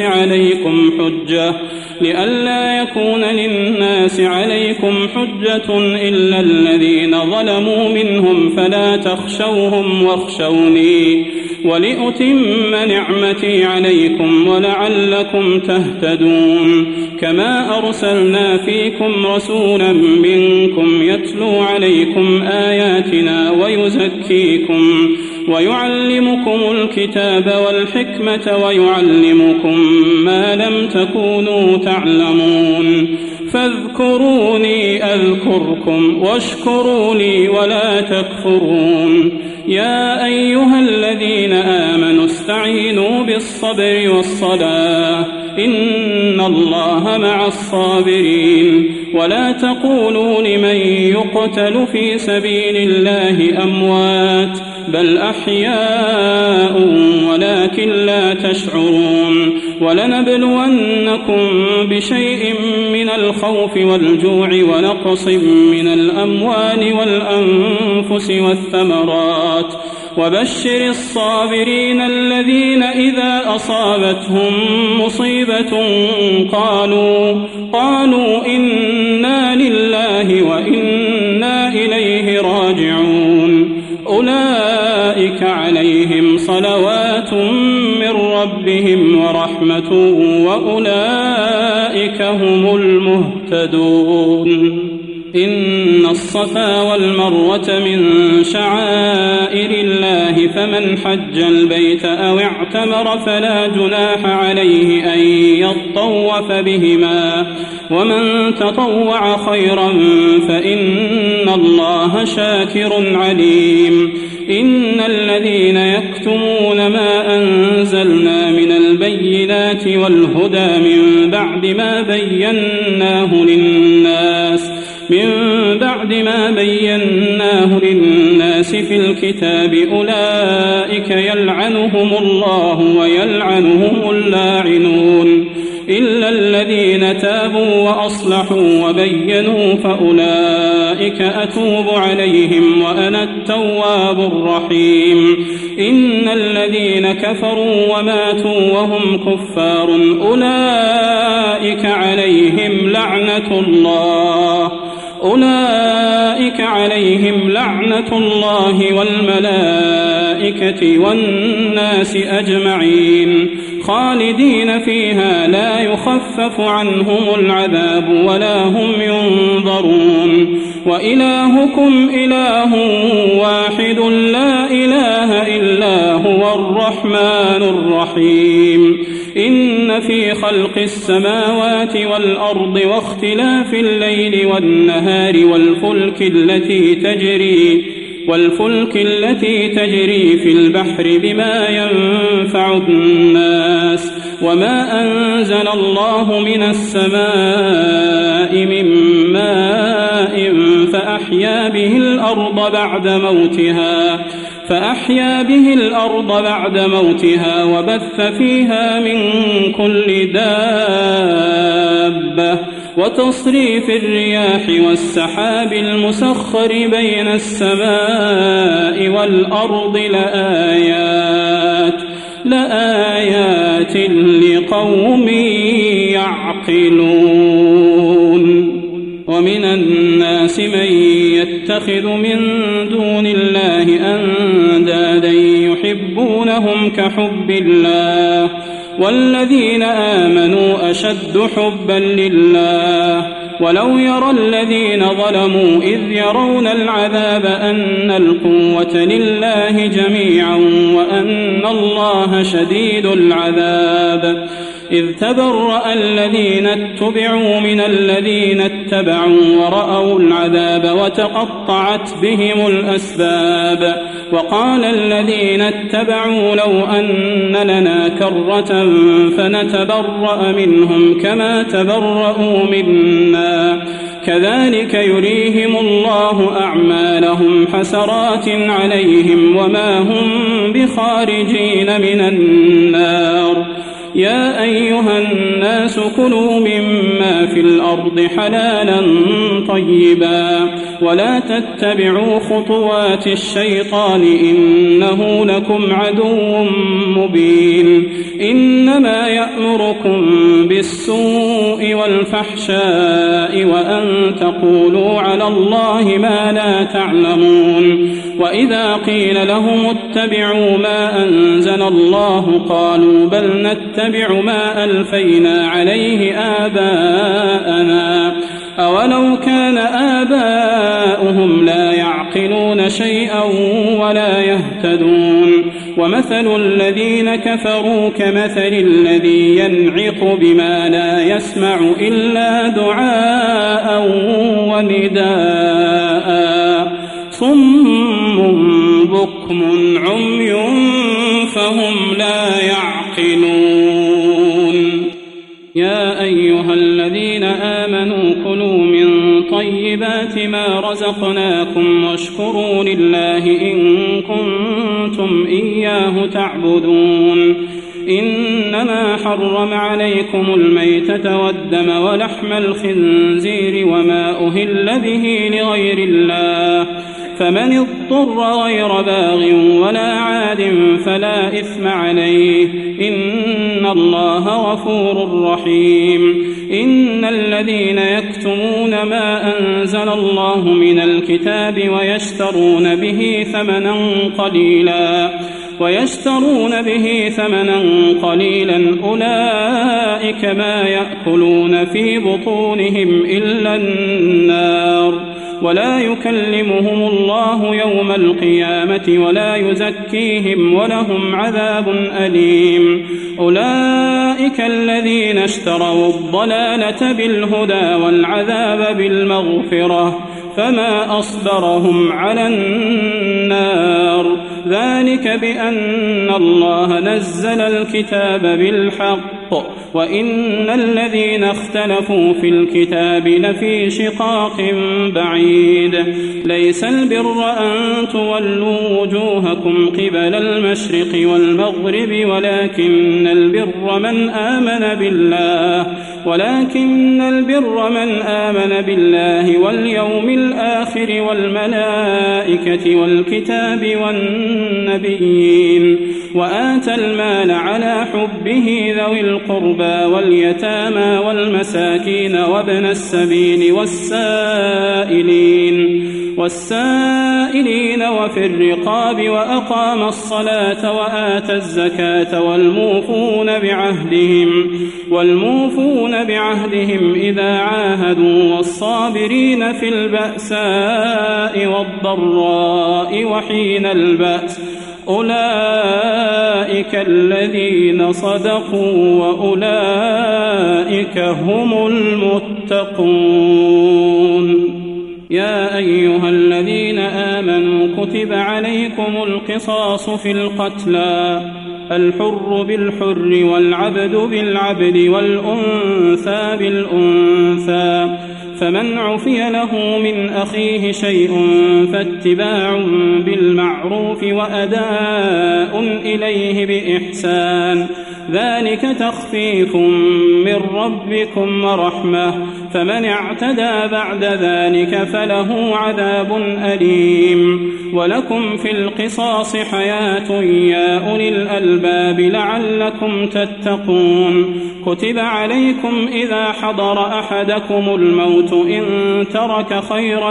عليكم حجة إلا الذين ظلموا منهم فلا تخشوهم واخشوني ولأتم نعمتي عليكم ولعلكم تهتدون. كما أرسلنا فيكم رسولا منكم يتلو عليكم آياتنا ويزكيكم ويعلمكم الكتاب والحكمة ويعلمكم ما لم تكونوا تعلمون. فاذكروني أذكركم واشكروا لي ولا تكفرون. يا أيها الذين آمنوا واستعينوا بالصبر والصلاة إن الله مع الصابرين ولا تقولوا لمن يقتل في سبيل الله أموات بل أحياء ولكن لا تشعرون ولنبلونكم بشيء من الخوف والجوع ونقص من الأموال والأنفس والثمرات وبشر الصابرين الذين إذا أصابتهم مصيبة قالوا إنا لله وإنا إليه راجعون أولئك عليهم صلوات من ربهم ورحمة وأولئك هم المهتدون إن الصفا والمروة من شعائر الله فمن حج البيت أو اعتمر فلا جناح عليه أن يطوف بهما ومن تطوع خيرا فإن الله شاكر عليم إن الذين يكتمون ما أنزلنا من البينات والهدى من بعد ما بيناه للناس في الكتاب أولئك يلعنهم الله ويلعنهم اللاعنون إلا الذين تابوا وأصلحوا وبينوا فأولئك أتوب عليهم وأنا التواب الرحيم إن الذين كفروا وماتوا وهم كفار أولئك عليهم لعنة الله والملائكة والناس أجمعين خالدين فيها لا يخفف عنهم العذاب ولا هم ينظرون وإلهكم إله واحد لا إله إلا هو الرحمن الرحيم إن في خلق السماوات والأرض واختلاف الليل والنهار والفلك التي تجري في البحر بما ينفع الناس وما أنزل الله من السماء من ماء فأحيا به الأرض بعد موتها وبث فيها من كل دابة وتصريف الرياح والسحاب المسخر بين السماء والأرض لآيات لقوم يعقلون ومن الناس من يتخذ من دون الله أندادا يحبونهم كحب الله والذين آمنوا أشد حبا لله ولو يرى الذين ظلموا إذ يرون العذاب أن القوة لله جميعا وأن الله شديد العذاب إذ تبرأ الذين اتبعوا من الذين اتبعوا ورأوا العذاب وتقطعت بهم الأسباب وقال الذين اتبعوا لو أن لنا كرة فنتبرأ منهم كما تبرأوا منا كذلك يريهم الله أعمالهم حسرات عليهم وما هم بخارجين من النار يا أيها الناس كلوا مما في الأرض حلالا طيبا ولا تتبعوا خطوات الشيطان إنه لكم عدو مبين إنما يأمركم بالسوء والفحشاء وأن تقولوا على الله ما لا تعلمون وإذا قيل لهم اتبعوا ما أنزل الله قالوا بل نتبع ما ألفينا عليه آباءنا أولو كان آباؤهم لا يعقلون شيئا ولا يهتدون ومثل الذين كفروا كمثل الذي ينعق بما لا يسمع إلا دعاء ونداء صم بكم عمي وهم لا يعقلون. يا أيها الذين آمنوا كلوا من طيبات ما رزقناكم واشكروا لله إن كنتم إياه تعبدون. إنما حرم عليكم الميتة والدم ولحم الخنزير وما أهل به لغير الله، فمن اضطر غير باغ ولا عاد فلا إثم عليه، إن الله غفور رحيم. إن الذين يكتمون ما أنزل الله من الكتاب ويشترون به ثمنا قليلا أولئك ما يأكلون في بطونهم إلا النار، ولا يكلمهم الله يوم القيامة ولا يزكيهم ولهم عذاب أليم. أولئك الذين اشتروا الضلالة بالهدى والعذاب بالمغفرة، فما أصبرهم على النار. ذلك بأن الله نزل الكتاب بالحق، وإن الذين اختلفوا في الكتاب لفي شقاق بعيد. ليس البر أن تولوا وجوهكم قبل المشرق والمغرب، ولكن البر من آمن بالله واليوم الآخر والملائكة والكتاب والنبيين، وآتى المال على حبه ذوي القربى واليتامى والمساكين وابن السبيل والسائلين وفي الرقاب، وأقام الصلاة وآتى الزكاة والموفون بعهدهم إذا عاهدوا، والصابرين في البأساء والضراء وحين البأس، أولئك الذين صدقوا وأولئك هم المتقون. يا أيها الذين آمنوا كتب عليكم القصاص في القتلى، الحر بالحر والعبد بالعبد والأنثى بالأنثى، فمن عفي له من أخيه شيء فاتباع بالمعروف وأداء إليه بإحسان، ذلك تخفيف من ربكم ورحمة، فمن اعتدى بعد ذلك فله عذاب أليم. ولكم في القصاص حياة يا أولي الألباب لعلكم تتقون. كتب عليكم إذا حضر أحدكم الموت إن ترك خيرا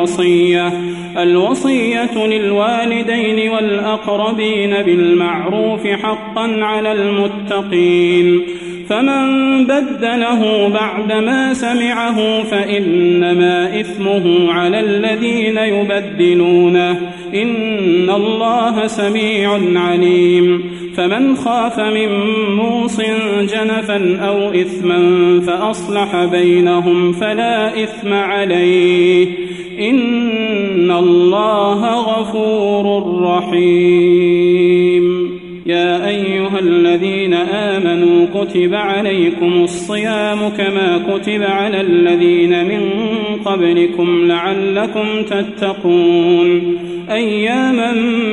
الوصية للوالدين والأقربين بالمعروف حقا على المتقين، فمن بدله بعدما سمعه فإنما إثمه على الذين يبدلونه، إن الله سميع عليم. فمن خاف من موص جنفا أو إثما فأصلح بينهم فلا إثم عليه، إن الله غفور رحيم. يا أيها الذين آمنوا كتب عليكم الصيام كما كتب على الذين من قبلكم لعلكم تتقون، أياما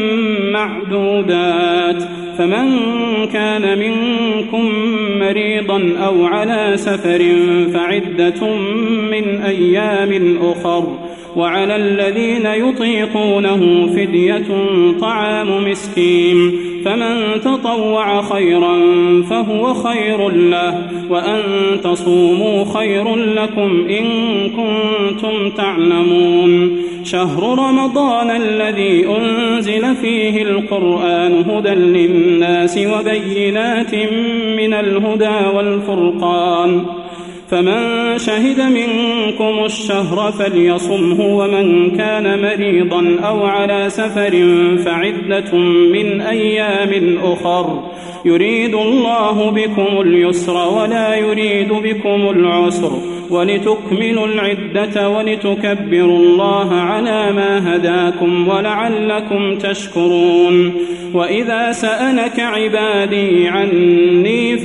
معدودات، فمن كان منكم مريضا أو على سفر فعدة من أيام أخر، وعلى الذين يطيقونه فدية طعام مسكين، فمن تطوع خيرا فهو خير له، وأن تصوموا خير لكم إن كنتم تعلمون. شهر رمضان الذي أنزل فيه القرآن هدى للناس وبينات من الهدى والفرقان، فمن شهد منكم الشهر فليصمه، ومن كان مريضا أو على سفر فعدة من أيام أخر، يريد الله بكم اليسر ولا يريد بكم العسر، ولتكملوا العدة ولتكبروا الله على ما هداكم ولعلكم تشكرون. وإذا سألك عبادي عني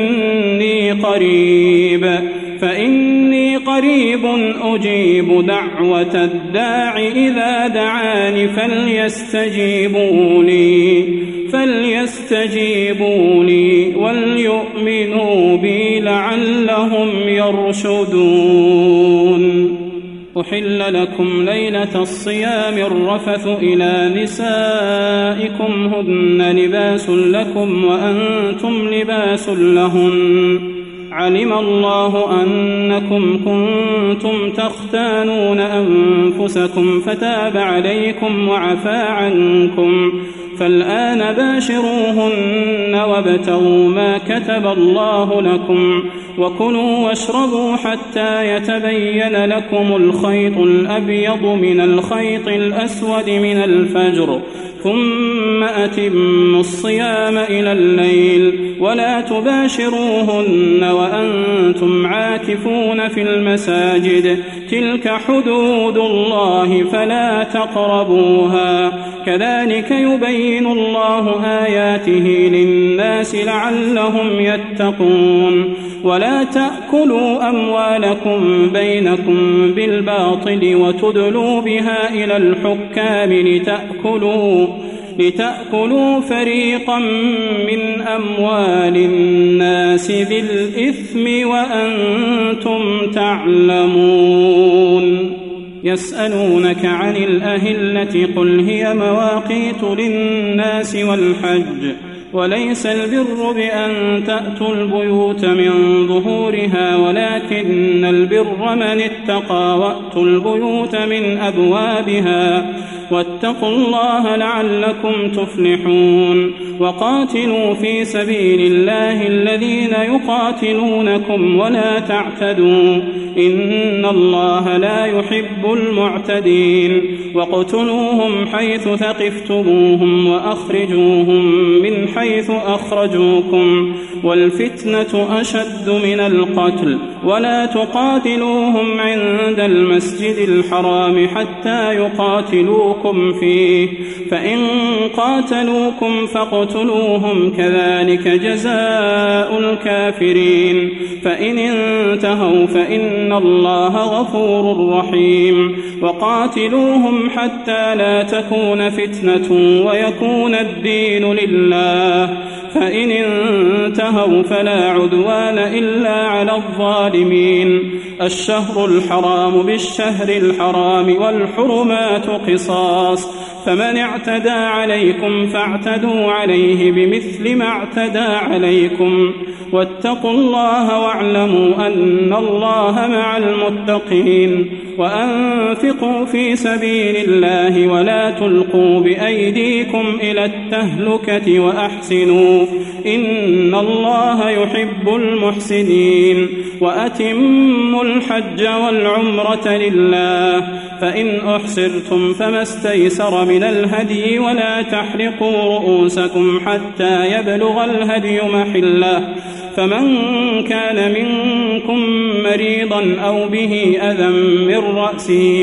فإني قريب أجيب دعوة الداع إذا دعاني فليستجيبوا لي وليؤمنوا بي لعلهم يرشدون. أحل لكم ليلة الصيام الرفث إلى نسائكم هن لباس لكم وأنتم لباس لهن. علم الله أنكم كنتم تختانون أنفسكم فتاب عليكم وعفى عنكم، فالآن باشروهن وابتغوا ما كتب الله لكم، وكلوا واشربوا حتى يتبين لكم الخيط الأبيض من الخيط الأسود من الفجر، ثم أتموا الصيام إلى الليل، ولا تباشروهن وأنتم عاكفون في المساجد، تلك حدود الله فلا تقربوها، كذلك يبين الله آياته للناس لعلهم يتقون. ولا تأكلوا أموالكم بينكم بالباطل وتدلوا بها إلى الحكام لتأكلوا فريقا من أموال الناس بالإثم وأنتم تعلمون. يسألونك عن الأهلة قل هي مواقيت للناس والحج، وليس البر بأن تأتوا البيوت من ظهورها، ولكن البر من اتقى وأتوا البيوت من أبوابها، واتقوا الله لعلكم تفلحون. وقاتلوا في سبيل الله الذين يقاتلونكم ولا تعتدوا، إن الله لا يحب المعتدين. واقتلوهم حيث ثقفتموهم وأخرجوهم من حيث أخرجوكم، والفتنة أشد من القتل، ولا تقاتلوهم عند المسجد الحرام حتى يقاتلوكم فيه، فإن قاتلوكم فاقتلوهم، كذلك جزاء الكافرين. فإن انتهوا فإن الله غفور رحيم. وقاتلوهم حتى لا تكون فتنة ويكون الدين لله، فإن انتهوا فلا عدوان إلا على الظالمين. الشهر الحرام بالشهر الحرام والحرمات قصاص، فمن اعتدى عليكم فاعتدوا عليه بمثل ما اعتدى عليكم، واتقوا الله واعلموا أن الله مع المتقين. وأنفقوا في سبيل الله ولا تلقوا بأيديكم إلى التهلكة وأحسنوا، إن الله يحب المحسنين. وأتموا الحج والعمرة لله، فإن أحصرتم فما استيسر من الهدي، ولا تحلقوا رؤوسكم حتى يبلغ الهدي محله، فمن كان منكم مريضا أو به أذى من رأسه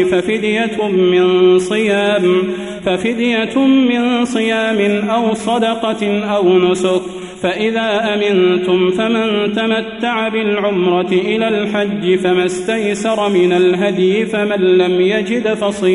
ففدية من صيام أو صدقة أو نسك، فإذا أمنتم فمن تمتع بالعمرة إلى الحج فما استيسر من الهدي، فمن لم يجد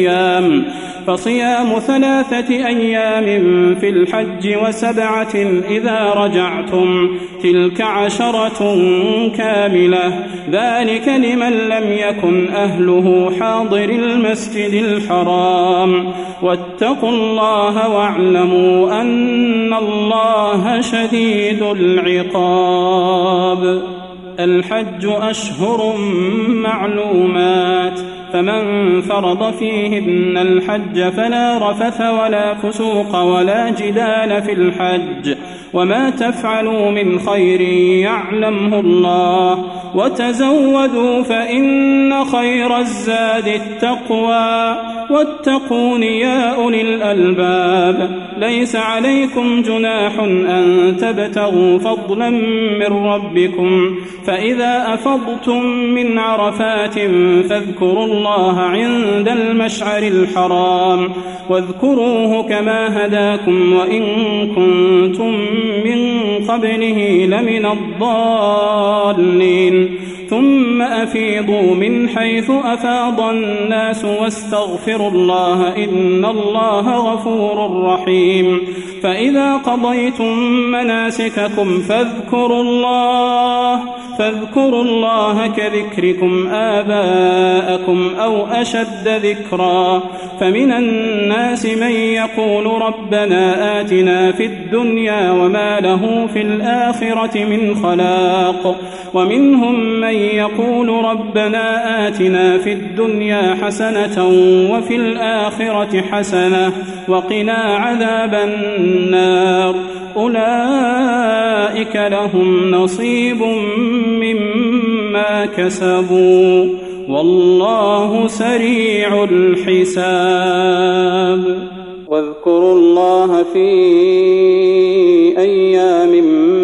فصيام 3 أيام في الحج و7 إذا رجعتم، تلك 10 كاملة، ذلك لمن لم يكن أهله حاضر المسجد الحرام. واتقوا الله واعلموا أن الله شديد العقاب. الحج أشهر معلومات، فمن فرض فيهن الحج فلا رفث ولا فسوق ولا جدال في الحج، وما تفعلوا من خير يعلمه الله، وتزودوا فإن خير الزاد التقوى، واتقون يا أولي الألباب. الألباب ليس عليكم جناح أن تبتغوا فضلا من ربكم فإذا أفضتم من عرفات فاذكروا الله عند المشعر الحرام واذكروه كما هداكم وإن كنتم من قبله لمن الضالين ثم أفيضوا من حيث أفاض الناس واستغفروا الله إن الله غفور رحيم فإذا قضيتم مناسككم فاذكروا الله كذكركم آباءكم أو أشد ذكرا فمن الناس من يقول ربنا آتنا في الدنيا وما له في الآخرة من خلاق ومنهم من يقول ربنا آتنا في الدنيا حسنة وفي الآخرة حسنة وقنا عذاب النار أولئك لهم نصيب مما كسبوا والله سريع الحساب واذكروا الله في أيام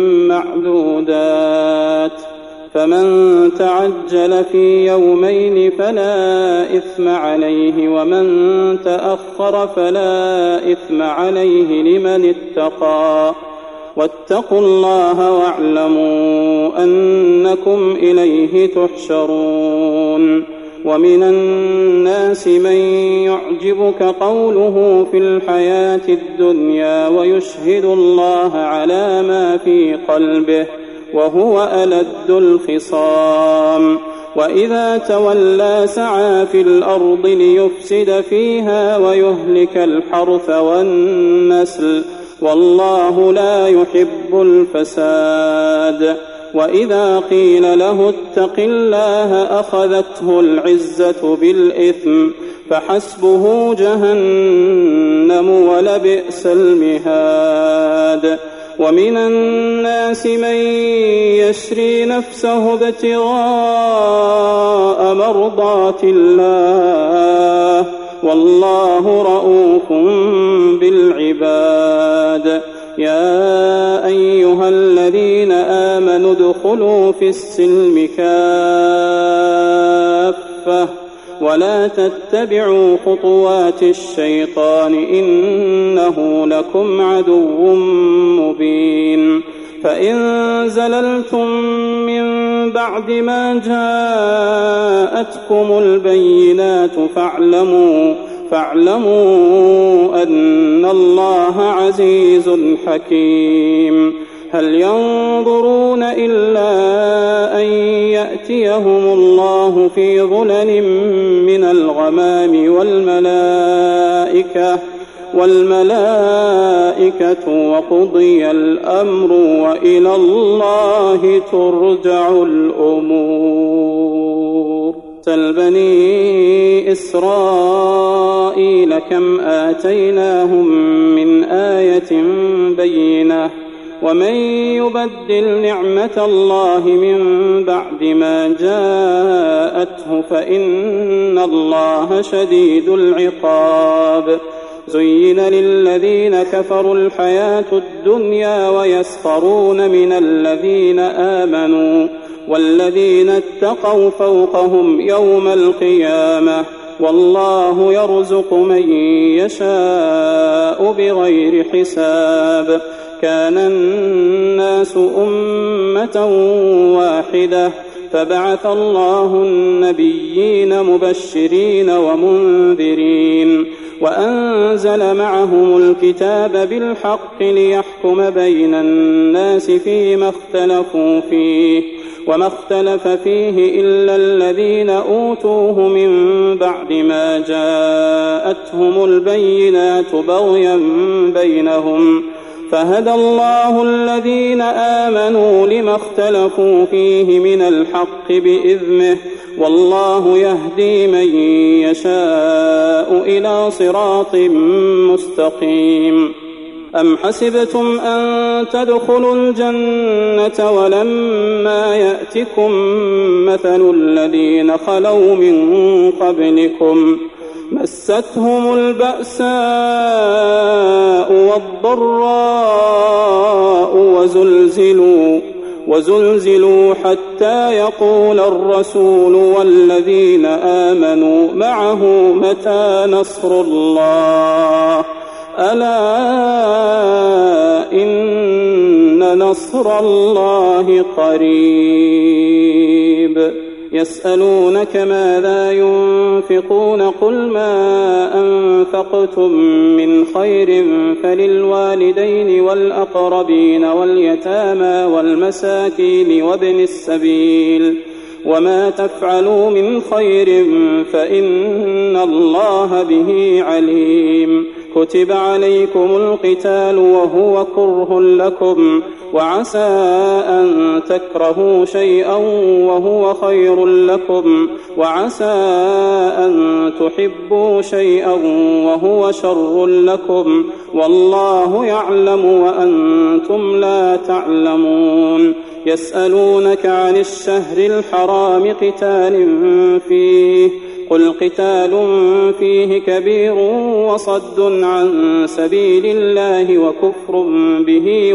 معدودات فمن تعجل في يومين فلا إثم عليه ومن تأخر فلا إثم عليه لمن اتقى واتقوا الله واعلموا أنكم إليه تحشرون ومن الناس من يعجبك قوله في الحياة الدنيا ويشهد الله على ما في قلبه وهو ألد الخصام وإذا تولى سعى في الأرض ليفسد فيها ويهلك الحرث والنسل والله لا يحب الفساد وإذا قيل له اتق الله أخذته العزة بالإثم فحسبه جهنم ولبئس المهاد ومن الناس من يشري نفسه ابتغاء مرضات الله والله رؤوف بالعباد يا أيها الذين آمنوا ادخلوا في السلم كافة ولا تتبعوا خطوات الشيطان إنه لكم عدو مبين فإن زللتم من بعد ما جاءتكم البينات فاعلموا أن الله عزيز حكيم هل ينظرون إلا أن يأتيهم الله في ظلل من الغمام والملائكة وقضي الأمر وإلى الله ترجع الأمور سل بني إسرائيل كم آتيناهم من آية بينة ومن يبدل نعمة الله من بعد ما جاءته فإن الله شديد العقاب زين للذين كفروا الحياة الدنيا ويسخرون من الذين آمنوا والذين اتقوا فوقهم يوم القيامة والله يرزق من يشاء بغير حساب كان الناس أمة واحدة فبعث الله النبيين مبشرين ومنذرين وأنزل معهم الكتاب بالحق ليحكم بين الناس فيما اختلفوا فيه وما اختلف فيه إلا الذين أوتوه من بعد ما جاءتهم البينات بغيا بينهم فهدى الله الذين آمنوا لما اختلفوا فيه من الحق بإذنه والله يهدي من يشاء إلى صراط مستقيم أم حسبتم أن تدخلوا الجنة ولما يأتكم مثل الذين خلوا من قبلكم مستهم البأساء والضراء وزلزلوا حتى يقول الرسول والذين آمنوا معه متى نصر الله ألا إن نصر الله قريب يسألونك ماذا ينفقون قل ما أنفقتم من خير فللوالدين والأقربين واليتامى والمساكين وابن السبيل وما تفعلوا من خير فإن الله به عليم كتب عليكم القتال وهو كره لكم وعسى أن تكرهوا شيئا وهو خير لكم وعسى أن تحبوا شيئا وهو شر لكم والله يعلم وأنتم لا تعلمون يسألونك عن الشهر الحرام قتال فيه قل قتال فيه كبير وصد عن سبيل الله وكفر به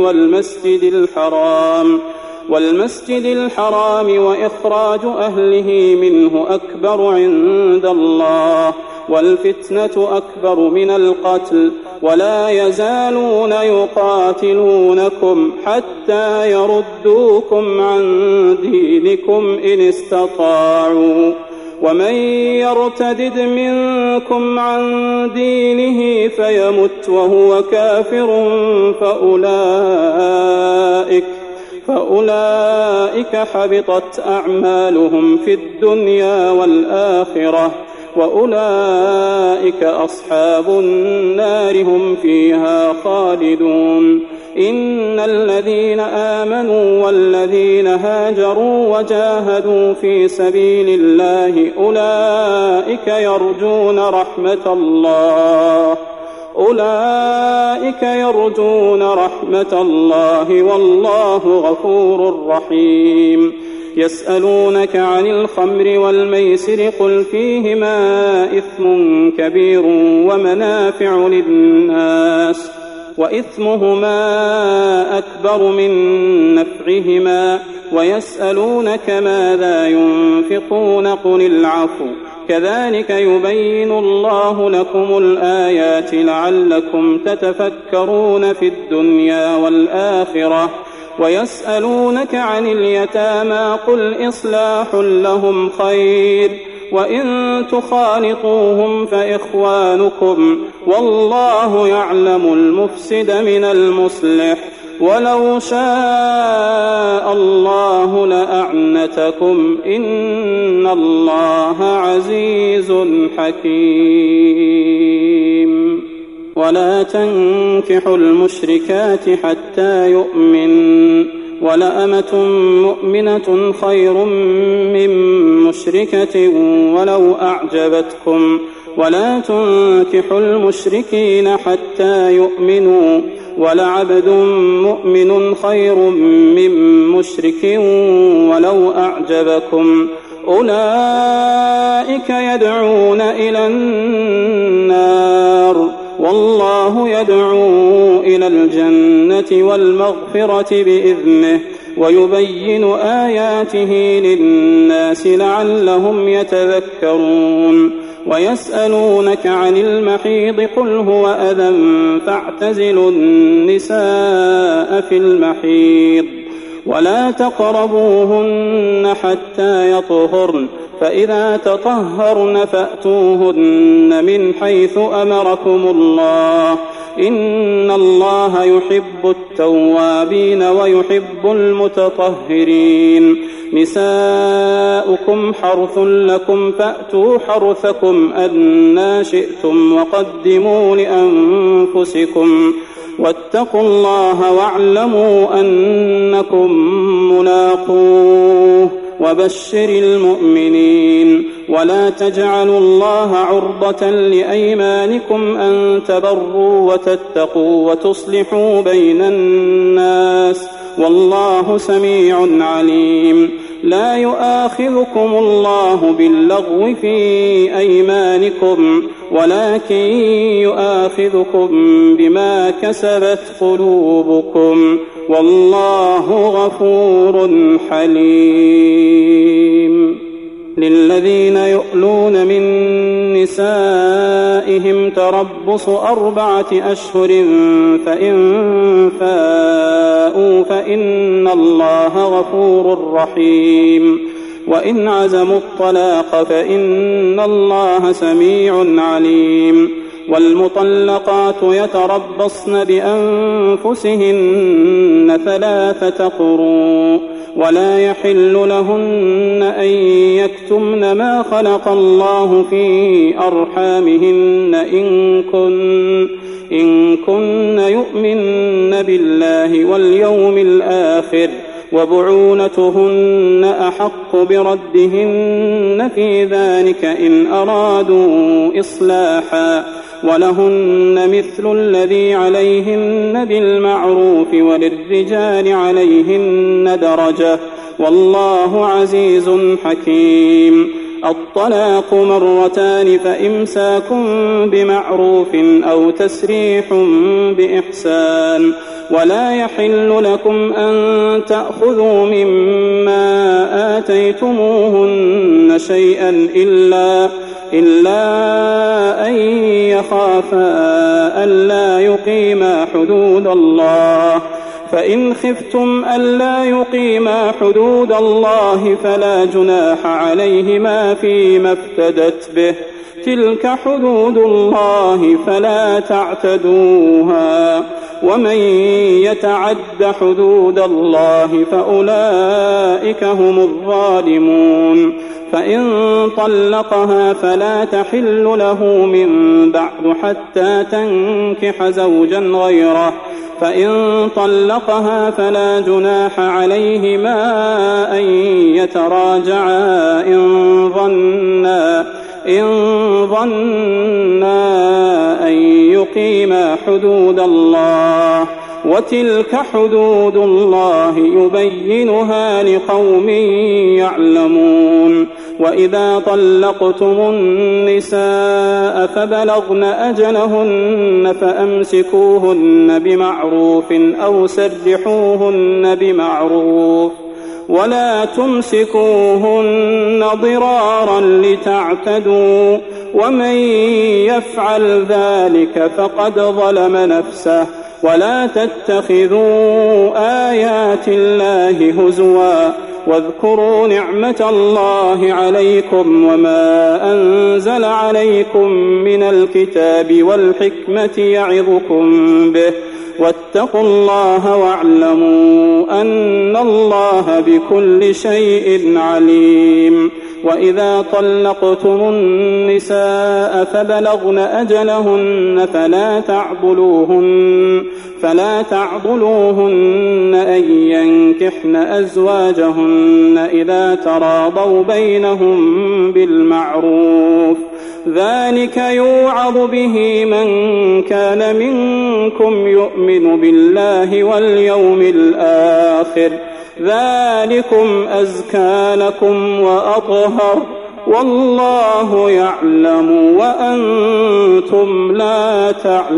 والمسجد الحرام وإخراج أهله منه أكبر عند الله والفتنة أكبر من القتل ولا يزالون يقاتلونكم حتى يردوكم عن دينكم إن استطاعوا ومن يرتدد منكم عن دينه فيمت وهو كافر فأولئك حبطت أعمالهم في الدنيا والآخرة وأولئك أصحاب النار هم فيها خالدون إن الذين آمنوا والذين هاجروا وجاهدوا في سبيل الله أولئك يرجون رحمة الله والله غفور رحيم يسألونك عن الخمر والميسر قل فيهما إثم كبير ومنافع للناس وإثمهما أكبر من نفعهما ويسألونك ماذا ينفقون قل العفو كذلك يبين الله لكم الآيات لعلكم تتفكرون في الدنيا والآخرة ويسألونك عن اليتامى قل إصلاح لهم خير وإن تخالطوهم فإخوانكم والله يعلم المفسد من المصلح ولو شاء الله لأعنتكم إن الله عزيز حكيم ولا تنكحوا المشركات حتى يؤمن ولأمة مؤمنة خير من مشركة ولو أعجبتكم ولا تنكحوا المشركين حتى يؤمنوا ولعبد مؤمن خير من مشرك ولو أعجبكم أولئك يدعون إلى النار والله يدعو إلى الجنة والمغفرة بإذنه ويبين آياته للناس لعلهم يتذكرون ويسألونك عن المحيض قل هو أذى فاعتزلوا النساء في المحيض ولا تقربوهن حتى يطهرن فإذا تطهرن فأتوهن من حيث أمركم الله إن الله يحب التوابين ويحب المتطهرين نساؤكم حرث لكم فأتوا حرثكم أنى شئتم وقدموا لأنفسكم واتقوا الله واعلموا أنكم ملاقوه وبشر المؤمنين ولا تجعلوا الله عرضة لأيمانكم أن تبروا وتتقوا وتصلحوا بين الناس والله سميع عليم لا يؤاخذكم الله باللغو في أيمانكم ولكن يؤاخذكم بما كسبت قلوبكم والله غفور حليم. للذين يؤلون من نسائهم تربص 4 أشهر فإن فاءوا فإن الله غفور رحيم وإن عزموا الطلاق فإن الله سميع عليم. والمطلقات يتربصن بأنفسهن 3 قروء ولا يحل لهن أن يكتمن ما خلق الله في أرحامهن إن كن يؤمن بالله واليوم الآخر وبعولتهن أحق بردهن في ذلك إن أرادوا إصلاحا ولهن مثل الذي عليهن بالمعروف وللرجال عليهن درجة والله عزيز حكيم. الطلاق 2 فإمساك بمعروف أو تسريح بإحسان ولا يحل لكم أن تأخذوا مما آتيتموهن شيئا إلا أن يخافا ألا يقيما حدود الله فإن خفتم ألا يقيما حدود الله فلا جناح عليهما فيما افتدت به تلك حدود الله فلا تعتدوها ومن يتعد حدود الله فأولئك هم الظالمون. فإن طلقها فلا تحل له من بعد حتى تنكح زوجا غيره فإن طلقها فلا جناح عليهما أن يتراجعا إن ظنا أن يقيما حدود الله وتلك حدود الله يبينها لقوم يعلمون. وإذا طلقتم النساء فبلغن أجلهن فأمسكوهن بمعروف أو سرحوهن بمعروف ولا تمسكوهن ضرارا لتعتدوا ومن يفعل ذلك فقد ظلم نفسه. ولا تتخذوا آيات الله هزوا واذكروا نعمة الله عليكم وما أنزل عليكم من الكتاب والحكمة يعظكم به واتقوا الله واعلموا أن الله بكل شيء عليم. وإذا طلقتم النساء فبلغن أجلهن فلا تعضلوهن أن ينكحن أزواجهن إذا تراضوا بينهم بالمعروف ذلك يوعظ به من كان منكم يؤمن بالله واليوم الآخر ذلكم أزكى لكم وأطهر والله يعلم وأنتم لا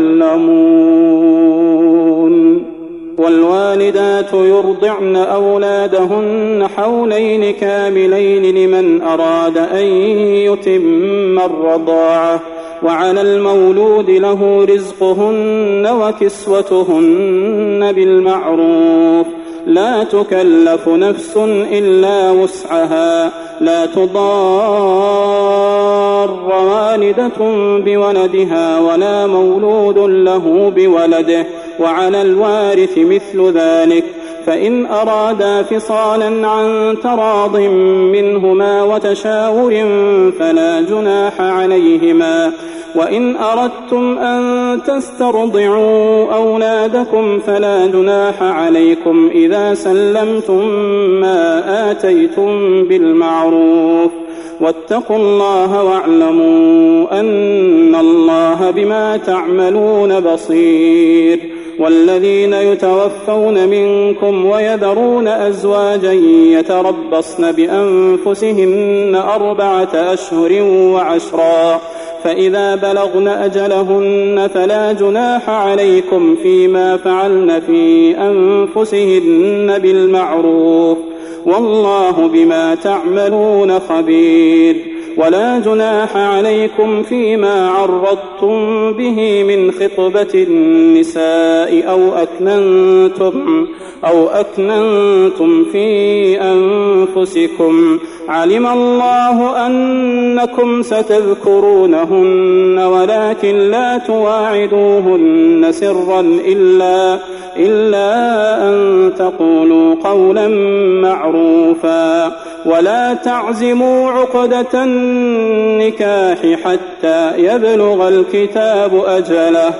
تعلمون. والوالدات يرضعن أولادهن حولين كاملين لمن أراد أن يتم الرضاعة وعلى المولود له رزقهن وكسوتهن بالمعروف لا تكلف نفس إلا وسعها لا تضار والدة بولدها ولا مولود له بولده وعلى الوارث مثل ذلك فإن أرادا فصالا عن تراض منهما وتشاور فلا جناح عليهما. وإن أردتم أن تسترضعوا أولادكم فلا جناح عليكم إذا سلمتم ما آتيتم بالمعروف واتقوا الله واعلموا أن الله بما تعملون بصير. والذين يتوفون منكم ويذرون أزواجا يتربصن بأنفسهن 4 أشهر و10 فإذا بلغن أجلهن فلا جناح عليكم فيما فعلن في أنفسهن بالمعروف والله بما تعملون خبير ولا جناح عليكم فيما عرضتم به من خطبة النساء أو أكننتم في أنفسكم علم الله أنكم ستذكرونهن ولكن لا تواعدوهن سرا إلا أن تقولوا قولا معروفا ولا تعزموا عقدة النكاح حتى يبلغ الكتاب أجله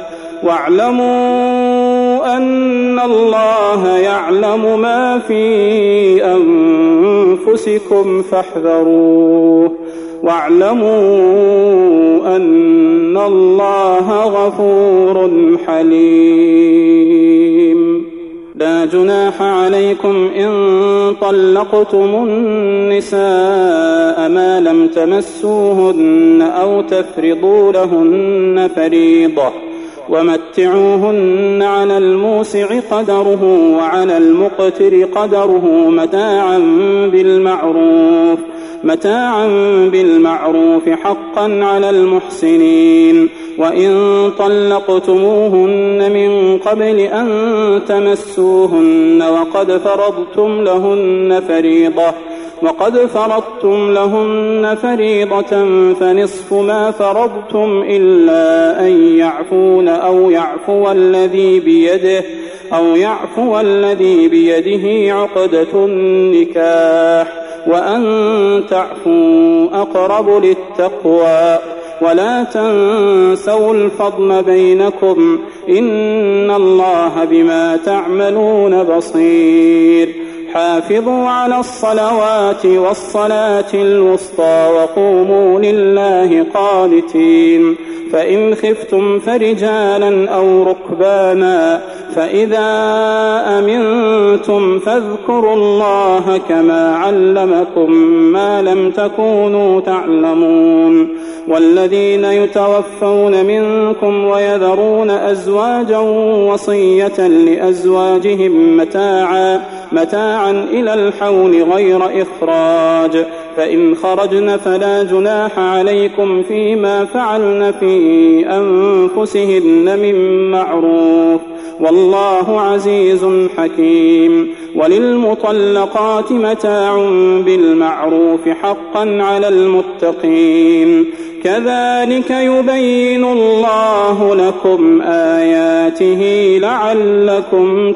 واعلموا أن الله يعلم ما في أنفسكم فاحذروه واعلموا أن الله غفور حليم لا جناح عليكم إن طلقتم النساء ما لم تمسوهن أو تفرضوا لهن فريضة ومتعوهن على الموسع قدره وعلى المقتر قدره متاعا بالمعروف حقا على المحسنين وإن طلقتموهن من قبل أن تمسوهن وقد فرضتم لهن فريضة فنصف ما فرضتم إلا أن يعفون أو يعفو الذي بيده عقدة النكاح وأن تعفوا أقرب للتقوى ولا تنسوا الفضل بينكم إن الله بما تعملون بصير حافظوا على الصلوات والصلاة الوسطى وقوموا لله قانتين فإن خفتم فرجالا أو ركبانا فإذا أمنتم فاذكروا الله كما علمكم ما لم تكونوا تعلمون والذين يتوفون منكم ويذرون أزواجا وصية لأزواجهم متاعا إلى الحول غير إخراج فإن خرجن فلا جناح عليكم فيما فعلن في أنفسهن من معروف والله عزيز حكيم وللمطلقات متاع بالمعروف حقا على المتقين كذلك يبين الله لكم آياته لعلكم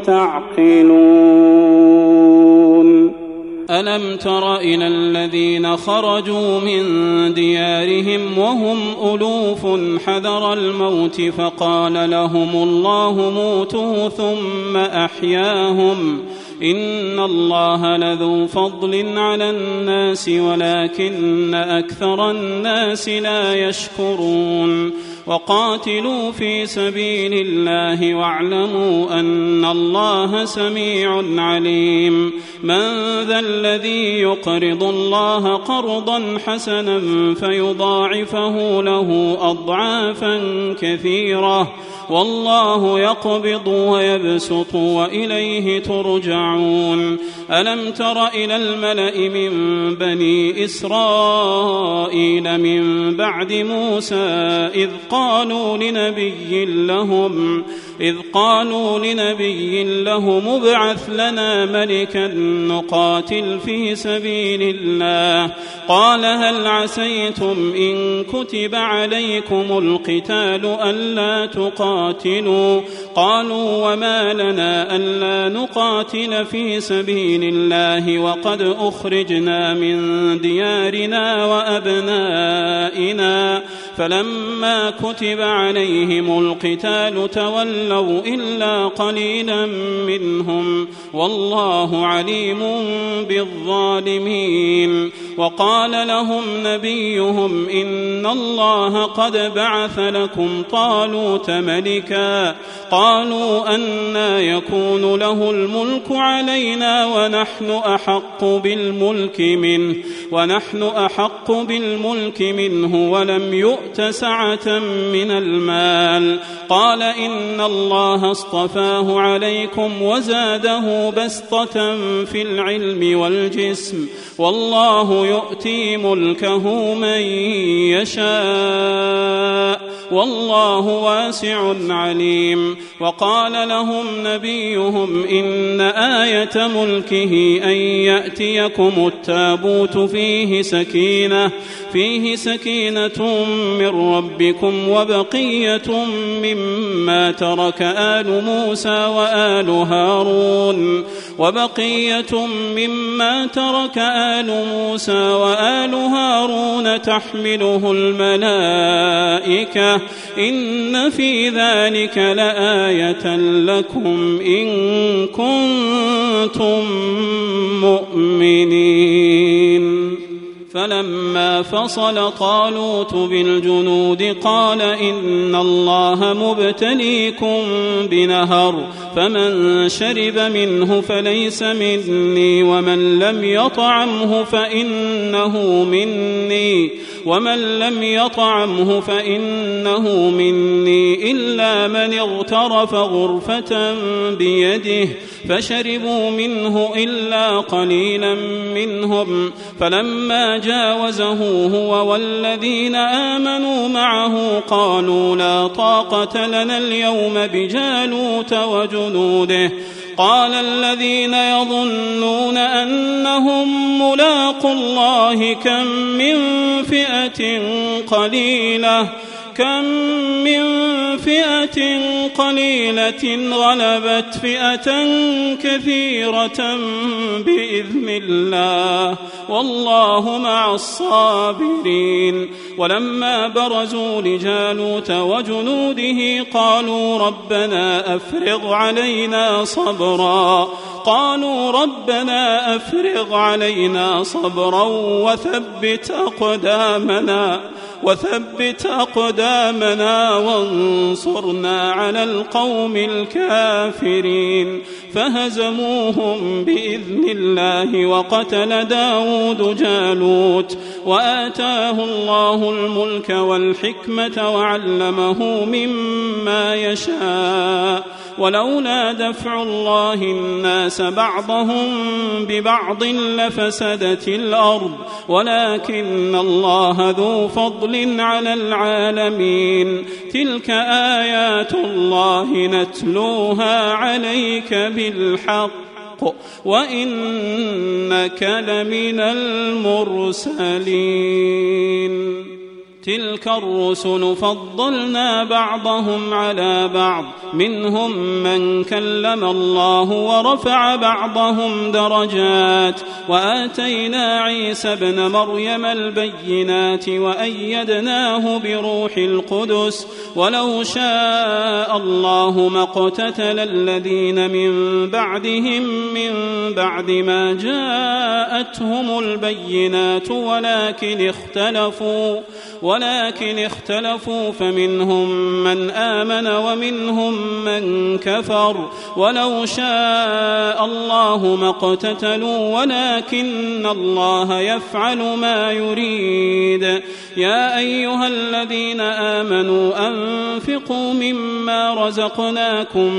تعقلون ألم تر إلى الذين خرجوا من ديارهم وهم ألوف حذر الموت فقال لهم الله موتوا ثم أحياهم إن الله لذو فضل على الناس ولكن أكثر الناس لا يشكرون وقاتلوا في سبيل الله واعلموا أن الله سميع عليم من ذا الذي يقرض الله قرضا حسنا فيضاعفه له أضعافا كثيرة والله يقبض ويبسط وإليه ترجعون ألم تر إلى الملأ من بني إسرائيل من بعد موسى إذ قالوا لنبي لهم ابعث لنا ملكا نقاتل في سبيل الله قال هل عسيتم إن كتب عليكم القتال ألا تقاتلوا قالوا وما لنا ألا نقاتل في سبيل الله وقد أخرجنا من ديارنا وأبنائنا فلما كتب عليهم القتال تولوا إلا قليلا منهم والله عليم بالظالمين وقال لهم نبيهم إن الله قد بعث لكم طالوت ملكا قالوا أنى يكون له الملك علينا ونحن أحق بالملك منه ولم يؤت سعة من المال قال إن الله اصطفاه عليكم وزاده بسطة في العلم والجسم والله يؤتي ملكه من يشاء والله واسع عليم. وقال لهم نبيهم إن آية ملكه أن يأتيكم التابوت فيه سكينة من ربكم وبقية مما ترك آل موسى وآل هارون تحمله الملائكة إن في ذلك لآية لكم إن كنتم مؤمنين. فلما فصل طالوت بالجنود قال إن الله مبتليكم بنهر فمن شرب منه فليس مني ومن لم يطعمه فإنه مني إلا من اغترف غرفة بيده فشربوا منه إلا قليلا منهم فلما جاوزه هو والذين آمنوا معه قالوا لا طاقة لنا اليوم بجالوت وجنوده قال الذين يظنون أنهم ملاقو الله كم من فئة قليلة غلبت فئة كثيرة بإذن الله والله مع الصابرين. ولما برزوا لجالوت وجنوده قالوا ربنا أفرغ علينا صبرا وثبت أقدامنا وانصرنا على القوم الكافرين. فهزموهم بإذن الله وقتل داود جالوت وآتاه الله الملك والحكمة وعلمه مما يشاء ولولا دفع الله الناس بعضهم ببعض لفسدت الأرض ولكن الله ذو فضل على العالمين. تلك آيات الله نتلوها عليك بالحق وإنك لمن المرسلين. تلك الرسل فضلنا بعضهم على بعض منهم من كلم الله ورفع بعضهم درجات وآتينا عيسى ابن مريم البينات وأيدناه بروح القدس ولو شاء الله ما اقتتل الذين من بعدهم من بعد ما جاءتهم البينات ولكن اختلفوا فمنهم من آمن ومنهم من كفر ولو شاء الله ما اقتتلوا ولكن الله يفعل ما يريد. يا أيها الذين آمنوا أنفقوا مما رزقناكم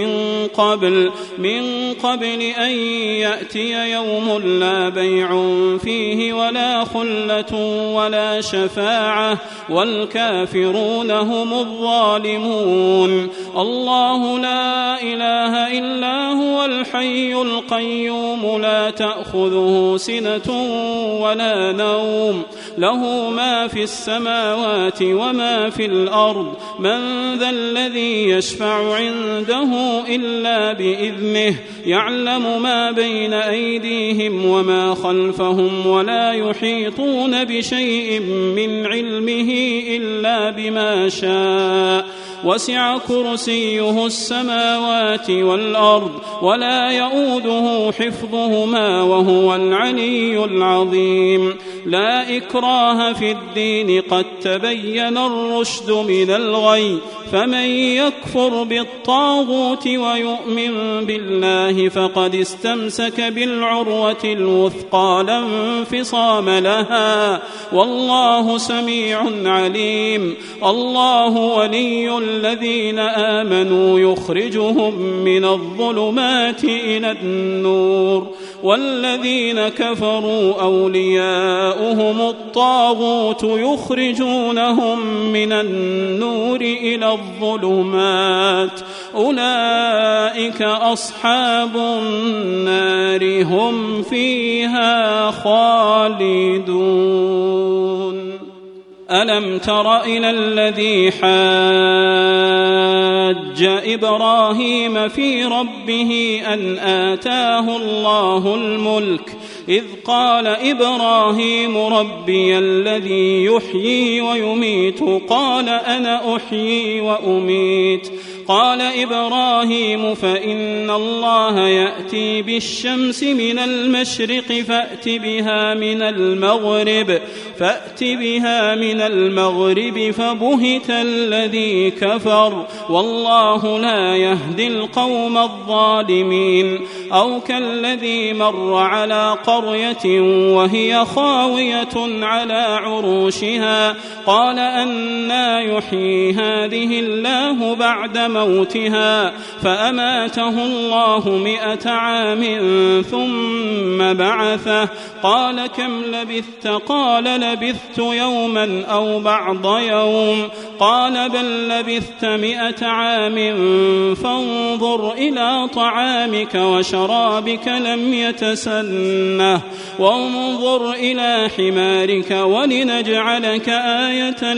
من قبل أن يأتي يوم لا بيع فيه ولا خلة ولا شفاعة والكافرون هم الظالمون. الله لا إله إلا هو الحي القيوم لا تأخذه سنة ولا نوم له ما في السماوات وما في الأرض من ذا الذي يشفع عنده إلا بإذنه يعلم ما بين أيديهم وما خلفهم ولا يحيطون بشيء من علمه إلا بما شاء وسع كرسيه السماوات والأرض ولا يؤوده حفظهما وهو العلي العظيم. لا إكراه في الدين قد تبين الرشد من الغي فمن يكفر بالطاغوت ويؤمن بالله فقد استمسك بالعروة الوثقى لا انفصام لها والله سميع عليم. الله ولي الذين آمنوا يخرجهم من الظلمات إلى النور والذين كفروا أولياؤهم الطاغوت يخرجونهم من النور إلى الظلمات أولئك أصحاب النار هم فيها خالدون. ألم تر إلى الذي حاج إبراهيم في ربه أن آتاه الله الملك إذ قال إبراهيم ربي الذي يحيي ويميت قال أنا أحيي وأميت قال إبراهيم فإن الله يأتي بالشمس من المشرق فأت بها من المغرب فبهت الذي كفر والله لا يهدي القوم الظالمين. أو كالذي مر على قرية وهي خاوية على عروشها قال أنى يحيي هذه الله بعد موتها فأماته الله 100 عام ثم بعثه قال كم لبثت قال لبثت يوما أو بعض يوم قال بل لبثت 100 عام فانظر إلى طعامك وشرابك لم يتسنه وانظر إلى حمارك ولنجعلك آية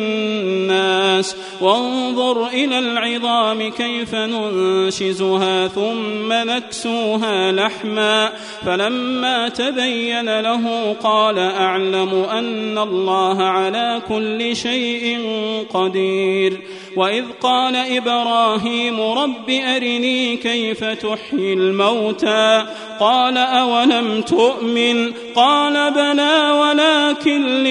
للناس وانظر إلى العظام كيف ننشزها ثم نكسوها لحما فلما تبين له قال أعلم أن الله على كل شيء قدير. وإذ قال إبراهيم رب أرني كيف تحيي الموتى قال أولم تؤمن قال بلى ولكن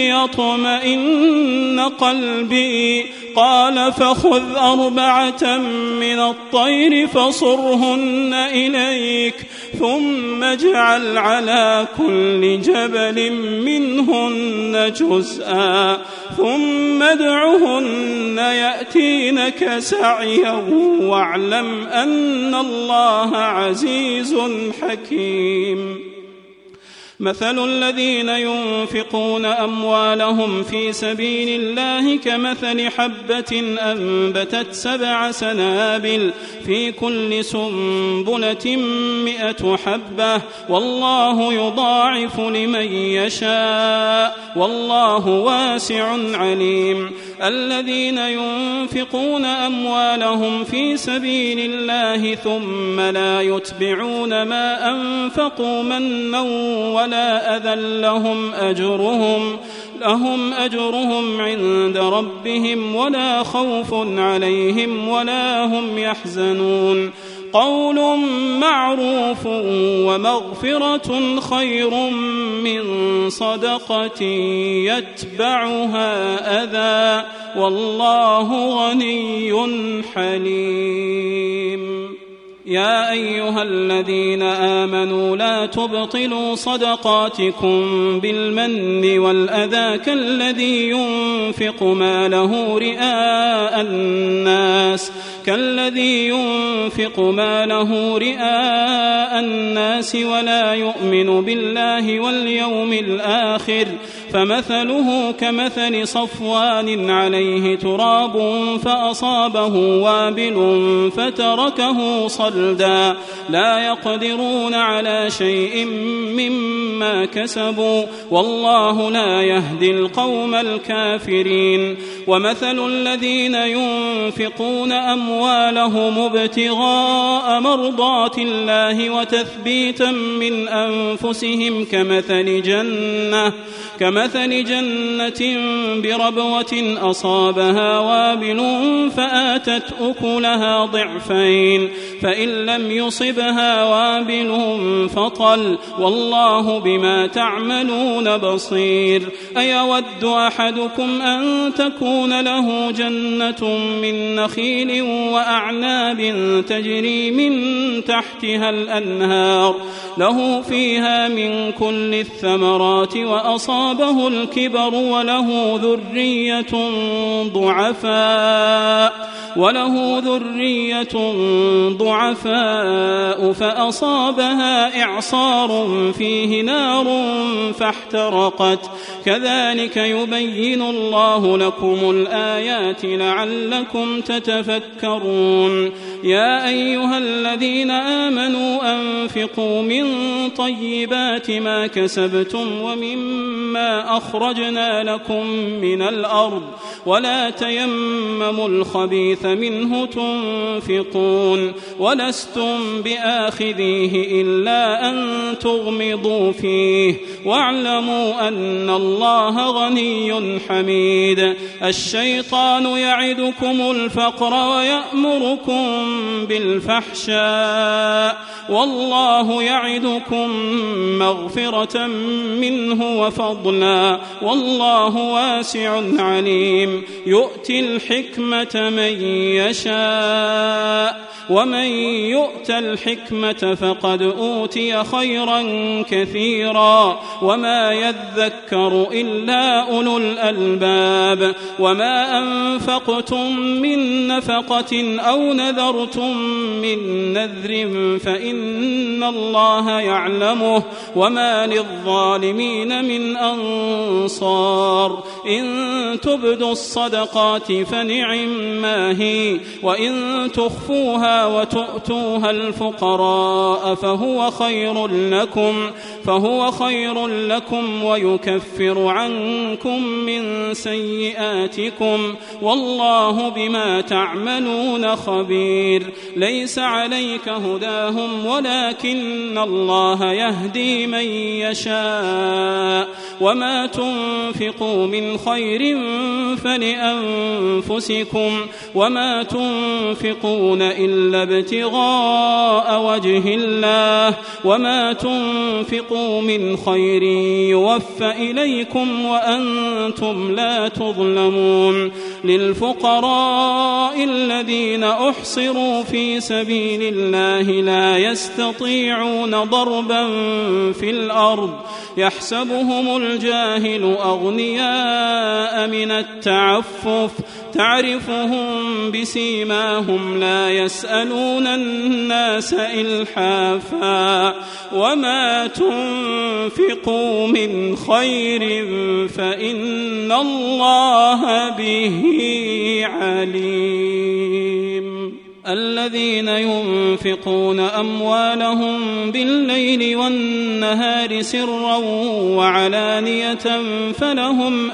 ليطمئن قلبي قال فخذ 4 من الطير فصرهن إليك ثم اجعل على كل جبل منهن جزءا ثم ادعهن يأتينك سعيا واعلم أن الله عزيز حكيم. مثل الذين ينفقون أموالهم في سبيل الله كمثل حبة أنبتت 7 سنابل في كل سنبلة 100 حبة والله يضاعف لمن يشاء والله واسع عليم. الذين ينفقون أموالهم في سبيل الله ثم لا يتبعون ما أنفقوا منا ولا أذى لهم أجرهم عند ربهم ولا خوف عليهم ولا هم يحزنون. قول معروف ومغفرة خير من صدقة يتبعها أذى والله غني حليم. يا أيها الذين آمنوا لا تبطلوا صدقاتكم بالمن والأذى كالذي ينفق ماله رئاء الناس ولا يؤمن بالله واليوم الآخر فمثله كمثل صفوان عليه تراب فأصابه وابل فتركه صلدا لا يقدرون على شيء مما كسبوا والله لا يهدي القوم الكافرين. ومثل الذين ينفقون أموالهم أموالهم ابتغاء مرضات الله وتثبيتا من أنفسهم كمثل جنة بربوة أصابها وابل فآتت أكلها ضعفين فإن لم يصبها وابل فطل والله بما تعملون بصير. أيود أحدكم أن تكون له جنة من نخيل وأعناب تجري من تحتها الأنهار له فيها من كل الثمرات وأصابه الكبر وله ذرية ضعفاء فأصابها إعصار فيه نار فاحترقت كذلك يبين الله لكم الآيات لعلكم تتفكرون. يا أيها الذين آمنوا أنفقوا من طيبات ما كسبتم ومما أخرجنا لكم من الأرض ولا تيمموا الخبيث منه تنفقون ولستم بآخذيه إلا أن تغمضوا فيه واعلموا أن الله غني حميد. الشيطان يعدكم الفقر ويأمركم بالفحشاء والله يعدكم مغفرة منه وفضلا والله واسع عليم. يؤتي الحكمة من يشاء ومن يؤت الحكمة فقد أوتي خيرا كثيرا وما يذكر إلا أولو الألباب. وما أنفقتم من نفقة أو نذرتم من نذر فإن الله يعلمه وما للظالمين من أنصار. إن تبدوا الصدقات فنعما هي وإن تخفوها وتؤتوها الفقراء فهو خير لكم ويكفر عنكم من سيئاتكم والله بما تعملون خبير. ليس عليك هداهم ولكن الله يهدي من يشاء وما تنفقوا من خير فلأنفسكم وما تنفقون إلا ابتغاء وجه الله وما تنفقوا من خير يوفى إليكم وأنتم لا تظلمون. للفقراء الذين أحصروا في سبيل الله لا يستطيعون ضربا في الأرض يحسبهم الجاهل أغنياء من التعفف تعرفهم بسيماهم لا يسألون الناس إلحافا وما تنفقوا من خير فإن الله به عليم. الذين ينفقون أموالهم بالليل والنهار سرا وعلانية فلهم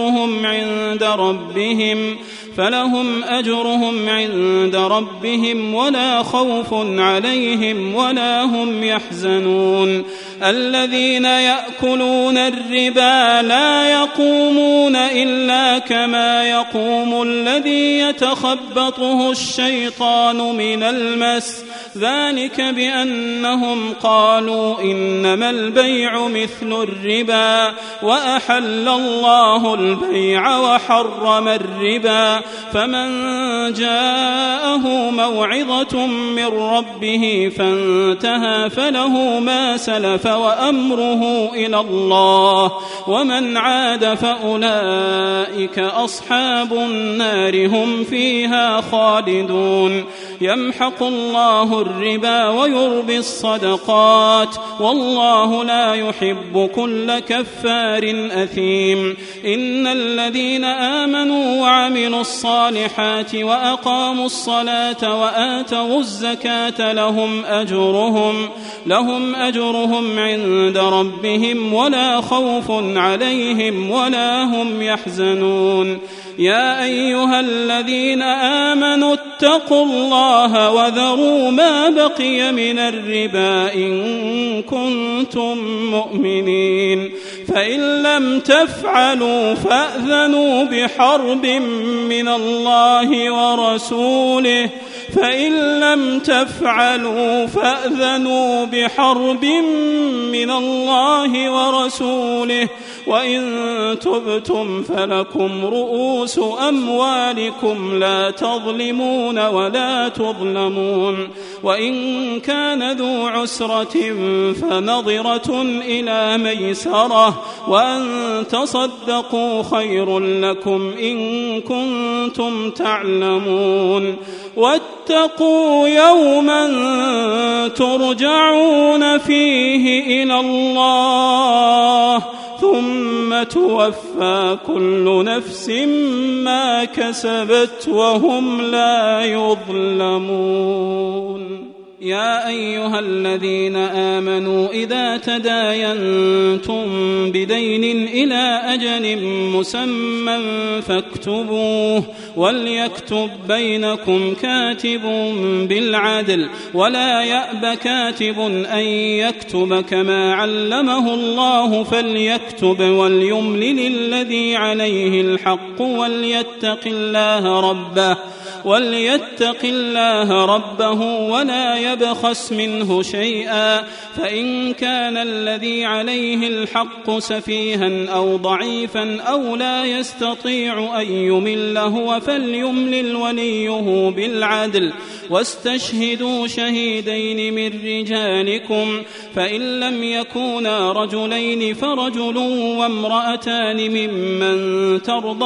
أجرهم عند ربهم ولا خوف عليهم ولا هم يحزنون. الذين يأكلون الربا لا يقومون إلا كما يقوم الذي يتخبطه الشيطان من المس ذلك بأنهم قالوا إنما البيع مثل الربا وأحل الله البيع وحرم الربا فمن جاءه موعظة من ربه فانتهى فله ما سلف وأمره إلى الله ومن عاد فأولئك أصحاب النار هم فيها خالدون. يمحق الله الربا ويربي الصدقات والله لا يحب كل كفار أثيم. إن الذين آمنوا وعملوا الصالحات وأقاموا الصلاة وآتوا الزكاة لهم أجرهم عند ربهم ولا خوف عليهم ولا هم يحزنون. يا أيها الذين آمنوا اتقوا الله وذروا ما بقي من الربا إن كنتم مؤمنين، فإن لم تفعلوا فأذنوا بحرب من الله ورسوله فإن لم تفعلوا فأذنوا بحرب من الله ورسوله وإن تبتم فلكم رؤوس أموالكم لا تظلمون ولا تظلمون. وإن كان ذو عسرة فنظرة إلى ميسرة وأن تصدقوا خير لكم إن كنتم تعلمون. واتقوا يوما ترجعون فيه إلى الله ثم توفى كل نفس ما كسبت وهم لا يظلمون. يا أيها الذين آمنوا إذا تداينتم بدين إلى أجل مسمى فاكتبوه وليكتب بينكم كاتب بالعدل ولا يأب كاتب أن يكتب كما علمه الله فليكتب وليملل الذي عليه الحق وليتق الله ربه ولا يبخس منه شيئا، فإن كان الذي عليه الحق سفيها أو ضعيفا أو لا يستطيع أن يمل هو فليملل وليه بالعدل واستشهدوا شهيدين من رجالكم، فإن لم يكونا رجلين فرجل وامرأتان ممن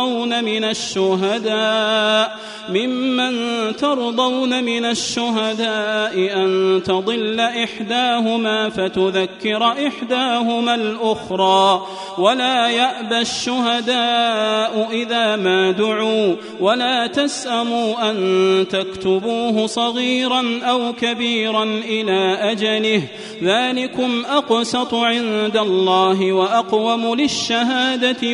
ترضون من الشهداء أن تضل إحداهما فتذكر إحداهما الأخرى، ولا يأبى الشهداء إذا ما دعوا، ولا تسأموا أن تكتبوه صغيرا أو كبيرا إلى أجله، ذلكم أقسط عند الله وأقوم للشهادة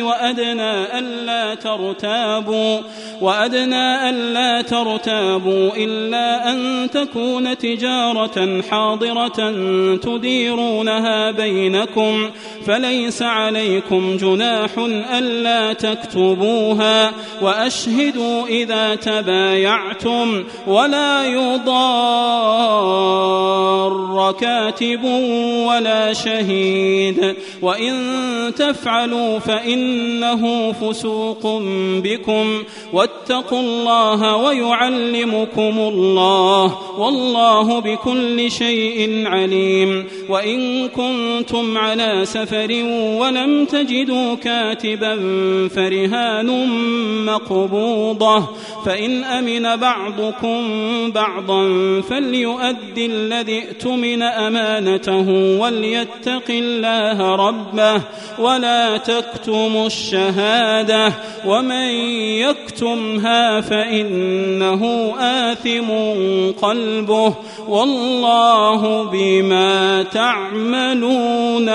وأدنى ألا ترتابوا إلا أن تكون تجارة حاضرة تديرونها بينكم، فليس عليكم جناح ألا تكتبوها، وأشهدوا إذا تبايعتم، ولا يضار كاتب ولا شهيد، وإن تفعلوا فإنه فسوق بكم، واتقوا الله ويعلمكم الله، والله بكل شيء عليم. وإن كنتم على سفر ولم تجدوا كاتبا فرهان مقبوضة، فإن أمن بعضكم بعضا فليؤدي الذي اؤتمن أمانته وليتق الله ربه ولا تكتموا الشهادة، ومن يكتمها فإنه آثم قلبه، والله بما تعملون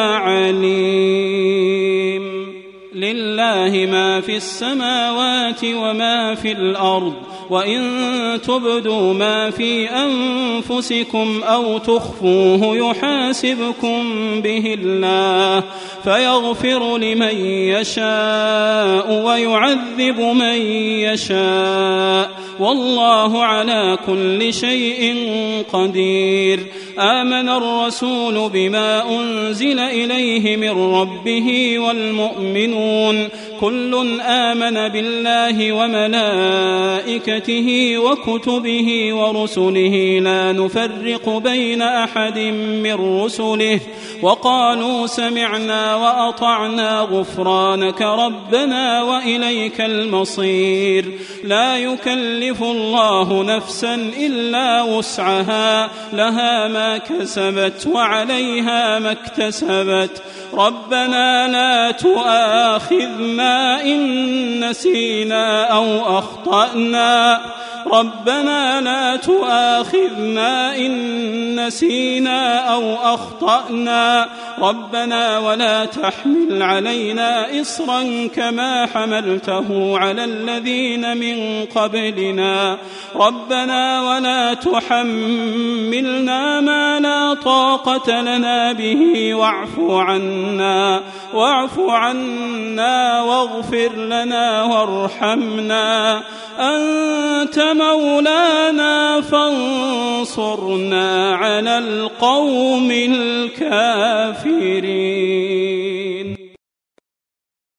عليم. لله ما في السماوات وما في الأرض، وإن تبدوا ما في أنفسكم أو تخفوه يحاسبكم به الله، فيغفر لمن يشاء ويعذب من يشاء، والله على كل شيء قدير. آمن الرسول بما أنزل إليه من ربه والمؤمنون كل آمن بالله وملائكته وكتبه ورسله لا نفرق بين أحد من رسله، وقالوا سمعنا وأطعنا غفرانك ربنا وإليك المصير. لا يكلف الله نفسا إلا وسعها، لها ما كسبت وعليها ما اكتسبت. ربنا لا تؤاخذنا إن نسينا أو أخطأنا، ربنا لا تؤاخذنا إن نسينا أو أخطأنا ربنا ولا تحمل علينا إصرا كما حملته على الذين من قبلنا ربنا ولا تحملنا ما لا طاقة لنا به واعف عنا واغفر لنا وارحمنا أنت مولانا فانصرنا على القوم الكافرين.